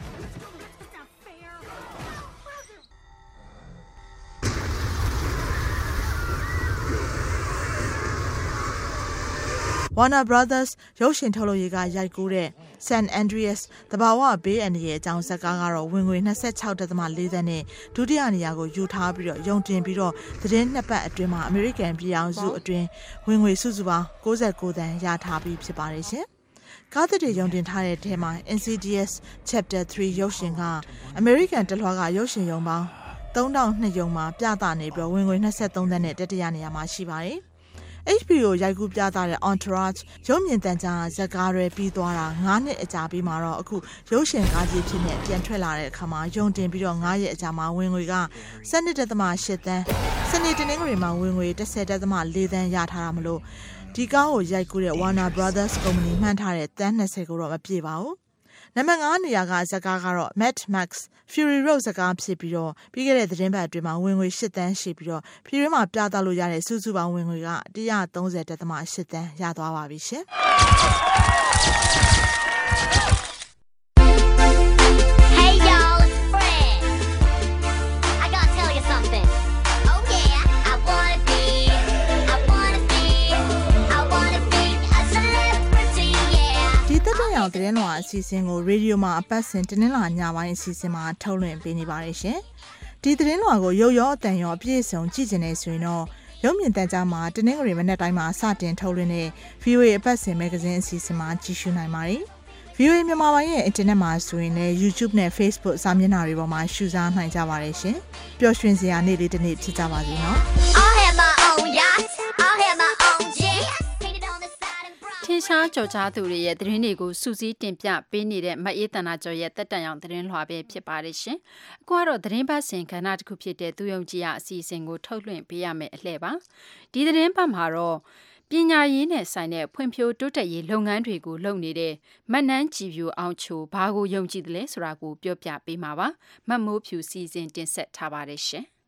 Warner Brothers ရုပ်ရှင်ထုတ်လုပ်ရေးကရိုက်ကူးတဲ့ San Andreas တဘာဝဘေးအန္တရာယ်အကြောင်းဇာတ်ကားကတော့ဝင်ငွေ 26.4 သန်းနဲ့ဒုတိယနေရာကိုယူထားပြီးတော့ယုံတင်ပြီးတော့သတင်းနှစ်ပတ်အတွင်းမှာ American ပြည်အောင်စုအတွင်းဝင်ငွေစုစုပေါင်း69 သန်းရထားပြီးဖြစ်ပါတယ်ရှင်။ကားတွေယုံတင်ထားတဲ့ထဲမှာ NCDS Chapter 3 ရုပ်ရှင်က American တလွှားကရုပ်ရှင်ရုံပေါင်း3002ရုံမှာပြသနေပြီးဝင်ငွေ23 သန်းနဲ့တတိယနေရာမှာရှိပါတယ်။ HBO ရိုက်ကူးပြသတဲ့ Entourage ရုပ်မြင်သံကြားဇာတ်ကားတွေပြီးသွားတာ9နှစ်အကြာပြီးမှာတော့အခုရုပ်ရှင်ကားကြီးဖြစ်နေပြန်ထွက်လာတဲ့အခါမှာယုံတင်ပြီးတော့9ရက်အကြာမှာဝင်ငွေက12.8 သန်းစနေတနင်္ဂနွေမှာဝင်ငွေ10.4 သန်းရထားတာမလို့ဒီကားကိုရိုက်ကူးတဲ့ Warner Brothers ကုမ္ပဏီမှန်းထားတဲ့တန်း20ကိုတော့မပြည့်ပါဘူးနံပါတ်9နေရာကဇာတ်ကားကတော့ Mad Max Fury Road ဇာတ်ကားဖြစ်ပြီးတော့ပြီးခဲ့တဲ့သတင်းပတ်အတွင်းမှာဝင်ငွေ8သန်းရှိပြီးတော့ပြည်တွင်းမှာပြသလို့ရတဲ့စုစုပေါင်းဝင်ငွေက130.8 သန်းရသွားပါပြီရှင် Hey y'all, it's Fred. I gotta tell you something. Oh yeah, I wanna be a celebrity, yeah. ဒီတက်တဲ့အောင်သတင်းတော်အစီအစဉ်ကိုရေဒီယိုမှာအပတ်စဉ်တင်းလာညပိုင်းအစီအစဉ်မှာထုတ်လွှင့်ပေးနေပါတယ်ရှင်။ဒီသတင်းတော်ကိုရုပ်ရောအတန်ရောအပြည့်စုံကြည့်ကျင်နေဆိုရင်တော့ရုပ်မြင်သံကြားမှာတနင်္ဂနွေမနက်တိုင်းမှာစတင်ထုတ်လွှင့်တဲ့ VOA အပတ်စဉ်မဂ္ဂဇင်းအစီအစဉ်မှာကြည့်ရှုနိုင်ပါတယ်။ VOA မြန်မာပိုင်းရဲ့အင်တာနက်မှာဆိုရင်လည်း YouTube နဲ့ Facebook စာမျက်နှာတွေပေါ်မှာရှုစားနိုင်ကြပါတယ်ရှင်။ပျော်ရွှင်စရာနေ့လေးတစ်နေ့ဖြစ်ကြပါစေနော်။ I'll have my own yacht. I'll have my own jet. ထင်ရှားကြော်ကြားသူတွေရဲ့သတင်းတွေကိုစူးစီးတင်ပြပေးနေတဲ့မအေးတနာကျော်ရဲ့တက်တန်အောင်သတင်းလွှာပဲဖြစ်ပါတယ်ရှင်။အခုကတော့သတင်းပတ်စဉ်ကဏ္ဍတစ်ခုဖြစ်တဲ့သူယုံကြည်ရအစီအစဉ်ကိုထုတ်လွှင့်ပေးရမယ်အလှည့်ပါ။ဒီသတင်းပတ်မှာတော့ပညာရေးနဲ့ဆိုင်တဲ့ဖွံ့ဖြိုးတိုးတက်ရေးလုပ်ငန်းတွေကိုလုပ်နေတဲ့မတ်နန်းကြည်ဖြူအောင်ချိုဘာကိုယုံကြည်တယ်လဲဆိုတာကိုပြောပြပေးမှာပါ။မတ်မိုးဖြူစီစဉ်တင်ဆက်ထားပါတယ်ရှင်။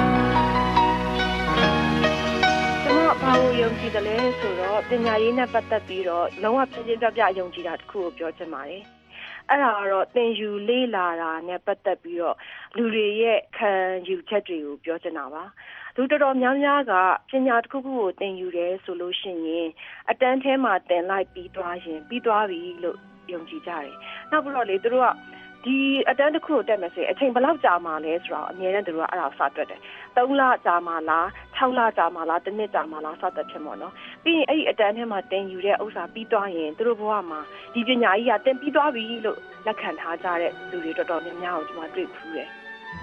ဘာလို့ယုံကြည်တယ်လဲဆိုတော့ပညာရေးနဲ့ပတ်သက်ပြီးတော့လုံးဝပြင်းပြင်းပြပြယုံကြည်တာတစ်ခုကိုပြောချင်ပါတယ်။အဲ့ဒါကတော့သင်ယူလေ့လာတာနဲ့ပတ်သက်ပြီးတော့လူတွေရဲ့ခံယူချက်တွေကိုပြောချင်တာပါ။လူတော်တော်များများကပညာတစ်ခုခုကိုသင်ယူတယ်ဆိုလို့ရှိရင်အတန်းထဲမှာသင်လိုက်ပြီးသွားရင်ပြီးသွားပြီလို့ယုံကြည်ကြတယ်။နောက်ပြီးတော့လေသူတို့ကဒီအတန်းတစ်ခုကိုတက်မယ်ဆိုရင်အချိန်ဘယ်လောက်ကြာမှာလဲဆိုတော့အများနဲ့တို့ကအဲ့ဒါစတွက်တယ်3လကြာမှာလား6လကြာမှာလား1နှစ်ကြာမှာလားစသဖြင့်ပေါ့နော်ပြီးရင်အဲ့ဒီအတန်းထဲမှာတင်ယူတဲ့ဥစ္စာပြီးသွားရင်တို့ဘဝမှာဒီပညာကြီးကတင်ပြီးသွားပြီလို့လက်ခံထားကြတဲ့လူတွေတော်တော်များများကိုကျွန်မတွေ့ဖူးတယ်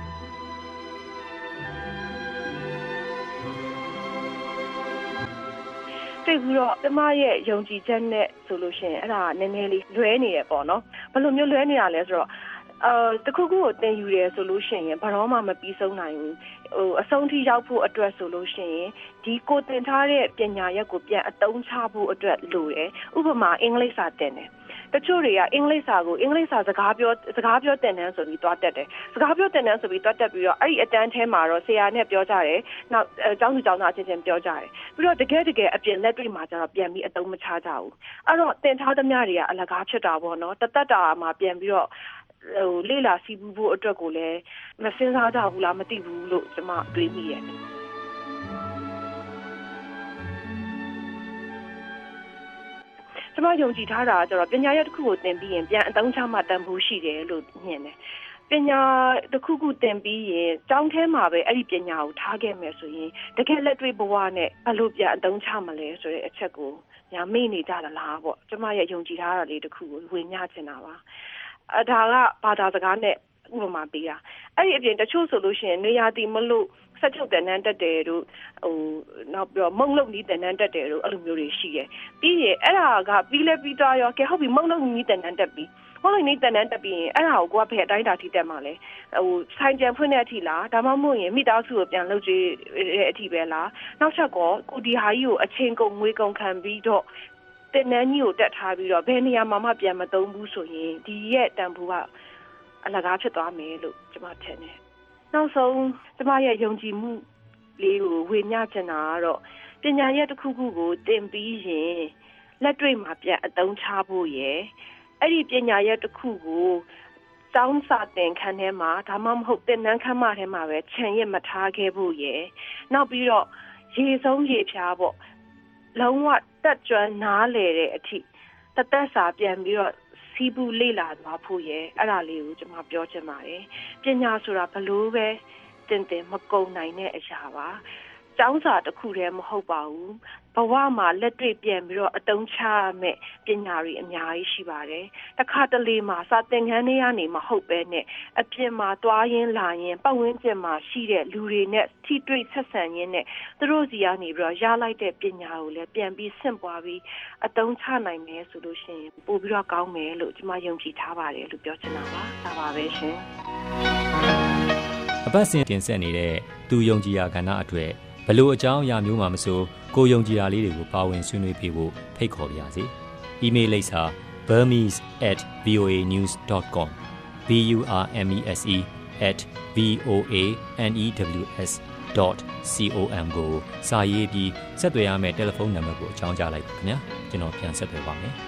တွေ့ပြီးတော့ကျမရဲ့ယုံကြည်ချက်နဲ့ဆိုလို့ရှိရင်အဲ့ဒါနည်းနည်းလေးလွဲနေတယ်ပေါ့နော်ဘယ်လိုမျိုးလွဲနေရလဲဆိုတော့တခုခုကိုတင်ယူတယ်ဆိုလို့ရှိရင်ဘာတော့မှမပြီးဆုံးနိုင်ဘူးအဆုံးထိရောက်ဖို့အတွက်ဆိုလို့ရှိရင်ဒီကိုတင်ထားတဲ့ပညာရက်ကိုပြန်အသုံးချဖို့အတွက်လိုတယ်ဥပမာအင်္ဂလိပ်စာတင်တယ်တချို့တွေကအင်္ဂလိပ်စာကိုအင်္ဂလိပ်စာစကားပြောတင်တယ်ဆိုပြီးတွားတက်တယ်စကားပြောတင်တယ်ဆိုပြီးတွားတက်ပြီးတော့အဲ့ဒီအတန်းထဲမှာတော့ဆရာနဲ့ပြောကြတယ်နောက်ကျောင်းသူကျောင်းသားအချင်းချင်းပြောကြတယ်ပြီးတော့တကယ်အပြင်လက်တွေ့မှာကျတော့ပြန်ပြီးအသုံးမချကြဘူးအဲ့တော့တင်ထားသမျှတွေကအလကားဖြစ်တာပေါ့နော်တသက်တာမှာပြန်ပြီးတော့လေ့လာစီးပူးဖို့အတွက်ကိုလည်းမစင်စားကြဘူးလားမသိဘူးလို့ကျွန်မတွေးမိတယ်ကျမယုံကြည်ထားတာကျတော့ပညာရပ်တစ်ခုကိုသင်ပြီးရင်ပြန်အသုံးချမှတန်ဖိုးရှိတယ်လို့မြင်တယ်ပညာတစ်ခုခုသင်ပြီးရင်ကျောင်းထဲမှာပဲအဲ့ဒီပညာကိုထားခဲ့မယ်ဆိုရင်တကယ်လက်တွေ့ဘဝနဲ့ဘယ်လိုပြန်အသုံးချမလဲဆိုတဲ့အချက်ကိုညာမေ့နေကြသလားပေါ့ကျမရဲ့ယုံကြည်ထားတာလေးတစ်ခုကိုဝေမျှချင်တာပါဒါကဘာသာစကားနဲ့ဥပမာပေးတာအဲ့ဒီအပြင်တချို့ဆိုလို့ရှိရင်နေရာတည်မလို့ဆက်ချုပ်တန်တန်းတက်တယ်တို့နောက်ပြီးတော့မုံလုံးနီးတန်တန်းတက်တယ်တို့အဲ့လိုမျိုးတွေရှိတယ်ပြီးရင်အဲ့ဒါကပြီးလဲပြီးသွားရောကဲဟုတ်ပြီမုံလုံးနီးတန်တန်းတက်ပြီးမုံလုံးနီးတန်တန်းတက်ပြီးရင်အဲ့ဒါကိုကိုကဖယ်အတိုင်းတာထိတက်မှာလဲဆိုင်ကြံဖွင့်တဲ့အထိလားဒါမှမဟုတ်ရင်မိသားစုကိုပြန်လှုပ်ကြည့်တဲ့အထိပဲလားနောက်ချက်ကိုဒီဟာကြီးကိုအချိန်ကုန်ငွေကုန်ခံပြီးတော့တင်နန်းကြီးကိုတက်ထားပြီးတော့ဘယ်နေရာမှပြန်မသုံးဘူးဆိုရင်ဒီရဲ့တန်ဖိုးကအလကားဖြစ်သွားမယ်လို့ကျွန်မထင်တယ်နောက်ဆုံးကျမရဲ့ယုံကြည်မှုလေးကိုဝေမျှချင်တာကတော့ပညာရပ်တစ်ခုခုကိုသင်ပြီးရင်လက်တွေ့မှာပြန်အသုံးချဖို့ရယ်အဲ့ဒီပညာရပ်တစ်ခုကိုကျောင်းစာသင်ခန်းထဲမှာဒါမှမဟုတ်သင်တန်းခန်းမထဲမှာပဲခြံရစ်မထားခဲ့ဖို့ရယ်နောက်ပြီးတော့ရေဆုံးရေဖြားပေါ့လုံးဝတက်ကြွနားလေတဲ့အထိတသက်စာပြန်ပြီးတော့စီးပူလေ့လာသွားဖို့ရယ်အဲ့ဒါလေးကိုကျွန်မပြောချင်ပါတယ်ပညာဆိုတာဘလို့ပဲတင်မကုန်နိုင်တဲ့အရာပါကျောင်းစာတစ်ခုတည်းမဟုတ်ပါဘူးဘဝမှာလက်တွေ့ပြန်ပြီးတော့အသုံးချရမယ့်ပညာတွေအများကြီးရှိပါတယ်တခါတလေမှာစာသင်ခန်းထဲကနေမဟုတ်ပဲနဲ့အပြင်မှာသွားရင်းလာရင်းပတ်ဝန်းကျင်မှာရှိတဲ့လူတွေနဲ့ထိတွေ့ဆက်ဆံရင်းနဲ့သူတို့စီကနေပြီးတော့ရလိုက်တဲ့ပညာကိုလည်းပြန်ပြီးဆင့်ပွားပြီးအသုံးချနိုင်မယ်ဆိုလို့ရှိရင်ပို့ပြီးတော့ကောင်းမယ်လို့ကျွန်မယုံကြည်ထားပါတယ်လို့ပြောချင်တာပါဒါပါပဲရှင်အပတ်စဉ်တင်ဆက်နေတဲ့သူယုံကြည်ရာကဏ္ဍအတွက်ဘလို့အကြောင်းအရာမျိုးမှမဆိုကိုယုံကြည်ရာလေးတွေကိုပါဝင်ဆွေးနွေးပေးဖို့ဖိတ်ခေါ်ပါရစေ။ email လိပ်စာ burmese@voanews.com burmese@voanews.com ကိုစာရေးပြီးဆက်သွယ်ရမယ့်တယ်လီဖုန်းနံပါတ်ကိုအကြောင်းကြားလိုက်ပါခင်ဗျာ။ကျွန်တော်ပြန်ဆက်သွယ်ပါမယ်။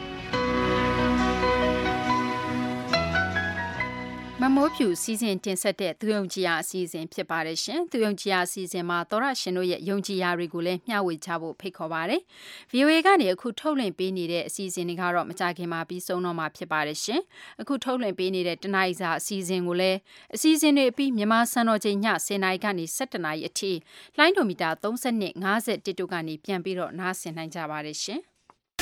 မမိုးဖြူစီစဉ်တင်ဆက်တဲ့သူယုံကြည်ရာအစီအစဉ်ဖြစ်ပါတယ်ရှင်။သူယုံကြည်ရာအစီအစဉ်မှာသောရရှင်တို့ရဲ့ယုံကြည်ရာတွေကိုလည်းမျှဝေချဖို့ဖိတ်ခေါ်ပါတယ်။ VOA ကနေအခုထုတ်လွှင့်ပေးနေတဲ့အစီအစဉ်တွေကတော့မကြာခင်မှာပြီးဆုံးတော့မှာဖြစ်ပါတယ်ရှင်။အခုထုတ်လွှင့်ပေးနေတဲ့တနင်္လာစာအစီအစဉ်ကိုလည်းအစီအစဉ်တွေအပြီးမြန်မာစံတော်ချိန်ည10:00နာရီကနေ17:00နာရီအထိလိုင်းဒိုမီတာ32 51တို့ကနေပြန်ပြီးတော့နားဆင်နိုင်ကြပါတယ်ရှင်။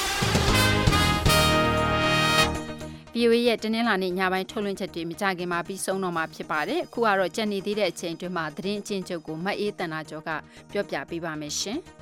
VOA ရဲ့တနင်္လာနေ့ညပိုင်းထုတ်လွှင့်ချက်တွေမကြခင်မှာပြီးဆုံးတော့မှာဖြစ်ပါတယ်။အခုကတော့ကြံနေသေးတဲ့အချိန်အတွင်းမှာသတင်းအကျဉ်းချုပ်ကိုမအေးတန်နာကျော်ကပြောပြပေးပါမယ်ရှင်။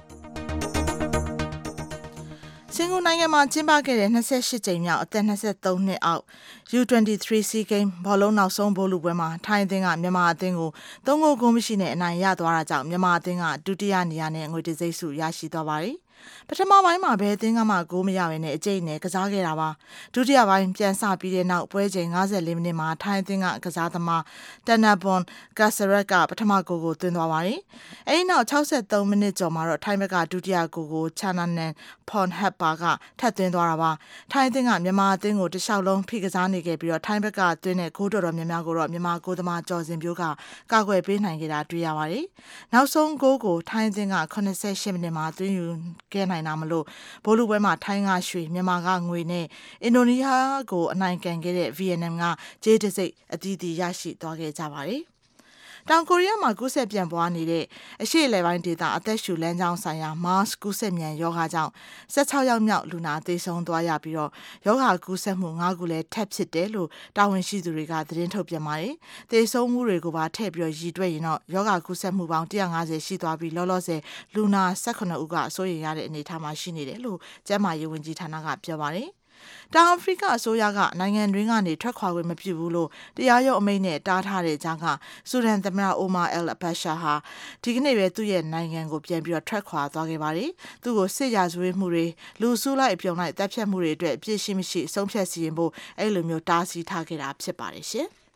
စင်ကာပူနိုင်ငံမှာကျင်းပခဲ့တဲ့28ကြိမ်မြောက်အသက်23နှစ်အောက် U23 SEA Games ဘောလုံးနောက်ဆုံးဘောလုံးပွဲမှာထိုင်းအသင်းကမြန်မာအသင်းကို3-0 ဂိုးမရှိနဲ့အနိုင်ရသွားတာကြောင့်မြန်မာအသင်းကဒုတိယနေရာနဲ့ငွေတံဆိပ်ဆုရရှိသွားပါတယ်။ပထမပိုင်းမှာဘယ်အသင်းကမှဂိုးမရဘဲနဲ့အကျိတ်နဲ့ကစားခဲ့တာပါဒုတိယပိုင်းပြန်ဆပြီးတဲ့နောက်ပွဲချိန်54မိနစ်မှာထိုင်းအသင်းကကစားသမားတန်နာဘွန်ကာဆရက်ကပထမဂိုးကိုသွင်းသွားပါတယ်အဲဒီနောက်63မိနစ်ကျော်မှာတော့ထိုင်းဘက်ကဒုတိယဂိုးကိုချာနာနန်ဖွန်ဟက်ပါကထပ်သွင်းသွားတာပါထိုင်းအသင်းကမြန်မာအသင်းကိုတစ်လျှောက်လုံးဖိကစားနေခဲ့ပြီးတော့ထိုင်းဘက်ကသွင်းတဲ့ဂိုးတော်များများကိုတော့မြန်မာကိုသမားကျော်စင်ပြိုးကကာကွယ်ပေးနိုင်ခဲ့တာတွေ့ရပါတယ်နောက်ဆုံးဂိုးကိုထိုင်းအသင်းက88မိနစ်မှာသွင်းယူခဲ့နိုင်တာမလို့ဘောလုံးပွဲမှာထိုင်းကရွှေမြန်မာကငွေနဲ့အင်ဒိုနီးရှားကိုအနိုင်ကန်ခဲ့တဲ့ဗီယက်နမ်ကကြေးတစိမ့်အသီးသီးရရှိသွားခဲ့ကြပါတယ်တောင်ကိုရီးယားမှာကူးစက်ပြန့်ပွားနေတဲ့အရှေ့အလယ်ပိုင်းဒေသအသက်ရှူလမ်းကြောင်းဆိုင်ရာ MARS ကူးစက်မြန်ရောဂါကြောင့်16ယောက်မြောက်လူနာသေဆုံးသွားရပြီးတော့ရောဂါကူးစက်မှု9ခုလည်းထပ်ဖြစ်တယ်လို့တာဝန်ရှိသူတွေကသတင်းထုတ်ပြန်ပါတယ်။သေဆုံးမှုတွေကိုပါထည့်ပြီးရည်တွက်ရင်တော့ရောဂါကူးစက်မှုပေါင်း150ရှိသွားပြီးလောလောဆယ်လူနာ18ဦးကစိုးရိမ်ရတဲ့အနေအထားမှာရှိနေတယ်လို့ကျန်းမာရေးဝန်ကြီးဌာနကပြောပါတယ်။တောင်အာဖရိကအစိုးရကနိုင်ငံတွင်းကနေထွက်ခွာခွင့်မပြုဘူးလို့တရားရုံးအမိန့်နဲ့တားထားတဲ့ကြားကဆူဒန်သမ္မတအိုမာအယ်ဘတ်ရှာဟာဒီကနေ့ပဲသူ့ရဲ့နိုင်ငံကိုပြန်ပြီးတော့ထွက်ခွာသွားခဲ့ပါတယ်။သူ့ကိုစစ်ရာဇဝတ်မှုတွေလူစုလိုက်ပြုံလိုက်တပ်ဖြတ်မှုတွေအတွက်အပြစ်ရှိမရှိဆုံးဖြတ်စီရင်ဖို့အဲ့လိုမျိုးတားဆီးထားခဲ့တာဖြစ်ပါတယ်ရှင်။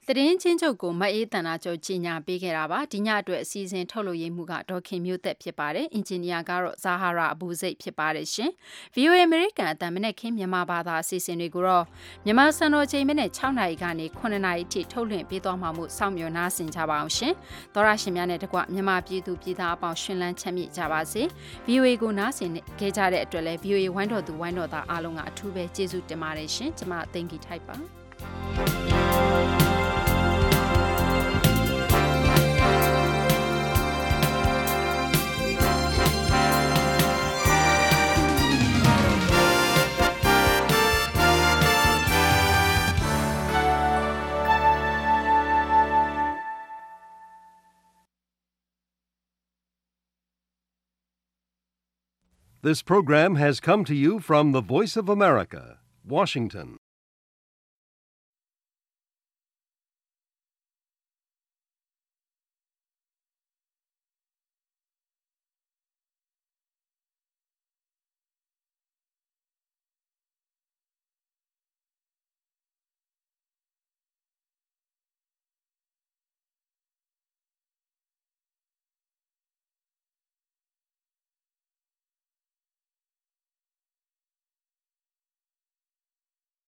သတင်းချင်းချုပ်ကိုမအေးတနာကျော်ကြီးညာပေးခဲ့တာပါဒီညအတွက်အစီအစဉ်ထုတ်လို့ရမှုကဒေါခင်မျိုးသက်ဖြစ်ပါတယ်အင်ဂျင်နီယာကတော့ဇာဟာရာအဘူစိတ်ဖြစ်ပါတယ်ရှင် VOA American အတန်မနဲ့ခင်းမြန်မာဘာသာအစီအစဉ်တွေကိုတော့မြန်မာစံတော်ချိန်မနဲ့6နာရီကနေ9နာရီထိထုတ်လွှင့်ပေးသွားမှာမို့စောင့်မျှော်နားဆင်ကြပါအောင်ရှင်သောရရှင်များနဲ့တကွမြန်မာပြည်သူပြည်သားအပေါင်းရှင်လန်းချမ်းမြေ့ကြပါစေ VOA ကိုနားဆင်ခဲ့ကြတဲ့အတွက်လည်း VOA ဝိုင်းတော်သူဝိုင်းတော်သားအားလုံးကအထူးပဲကျေးဇူးတင်ပါတယ်ရှင်ကျွန်မသိင်္ဂီထိုက်ပါ This program has come to you from the Voice of America, Washington.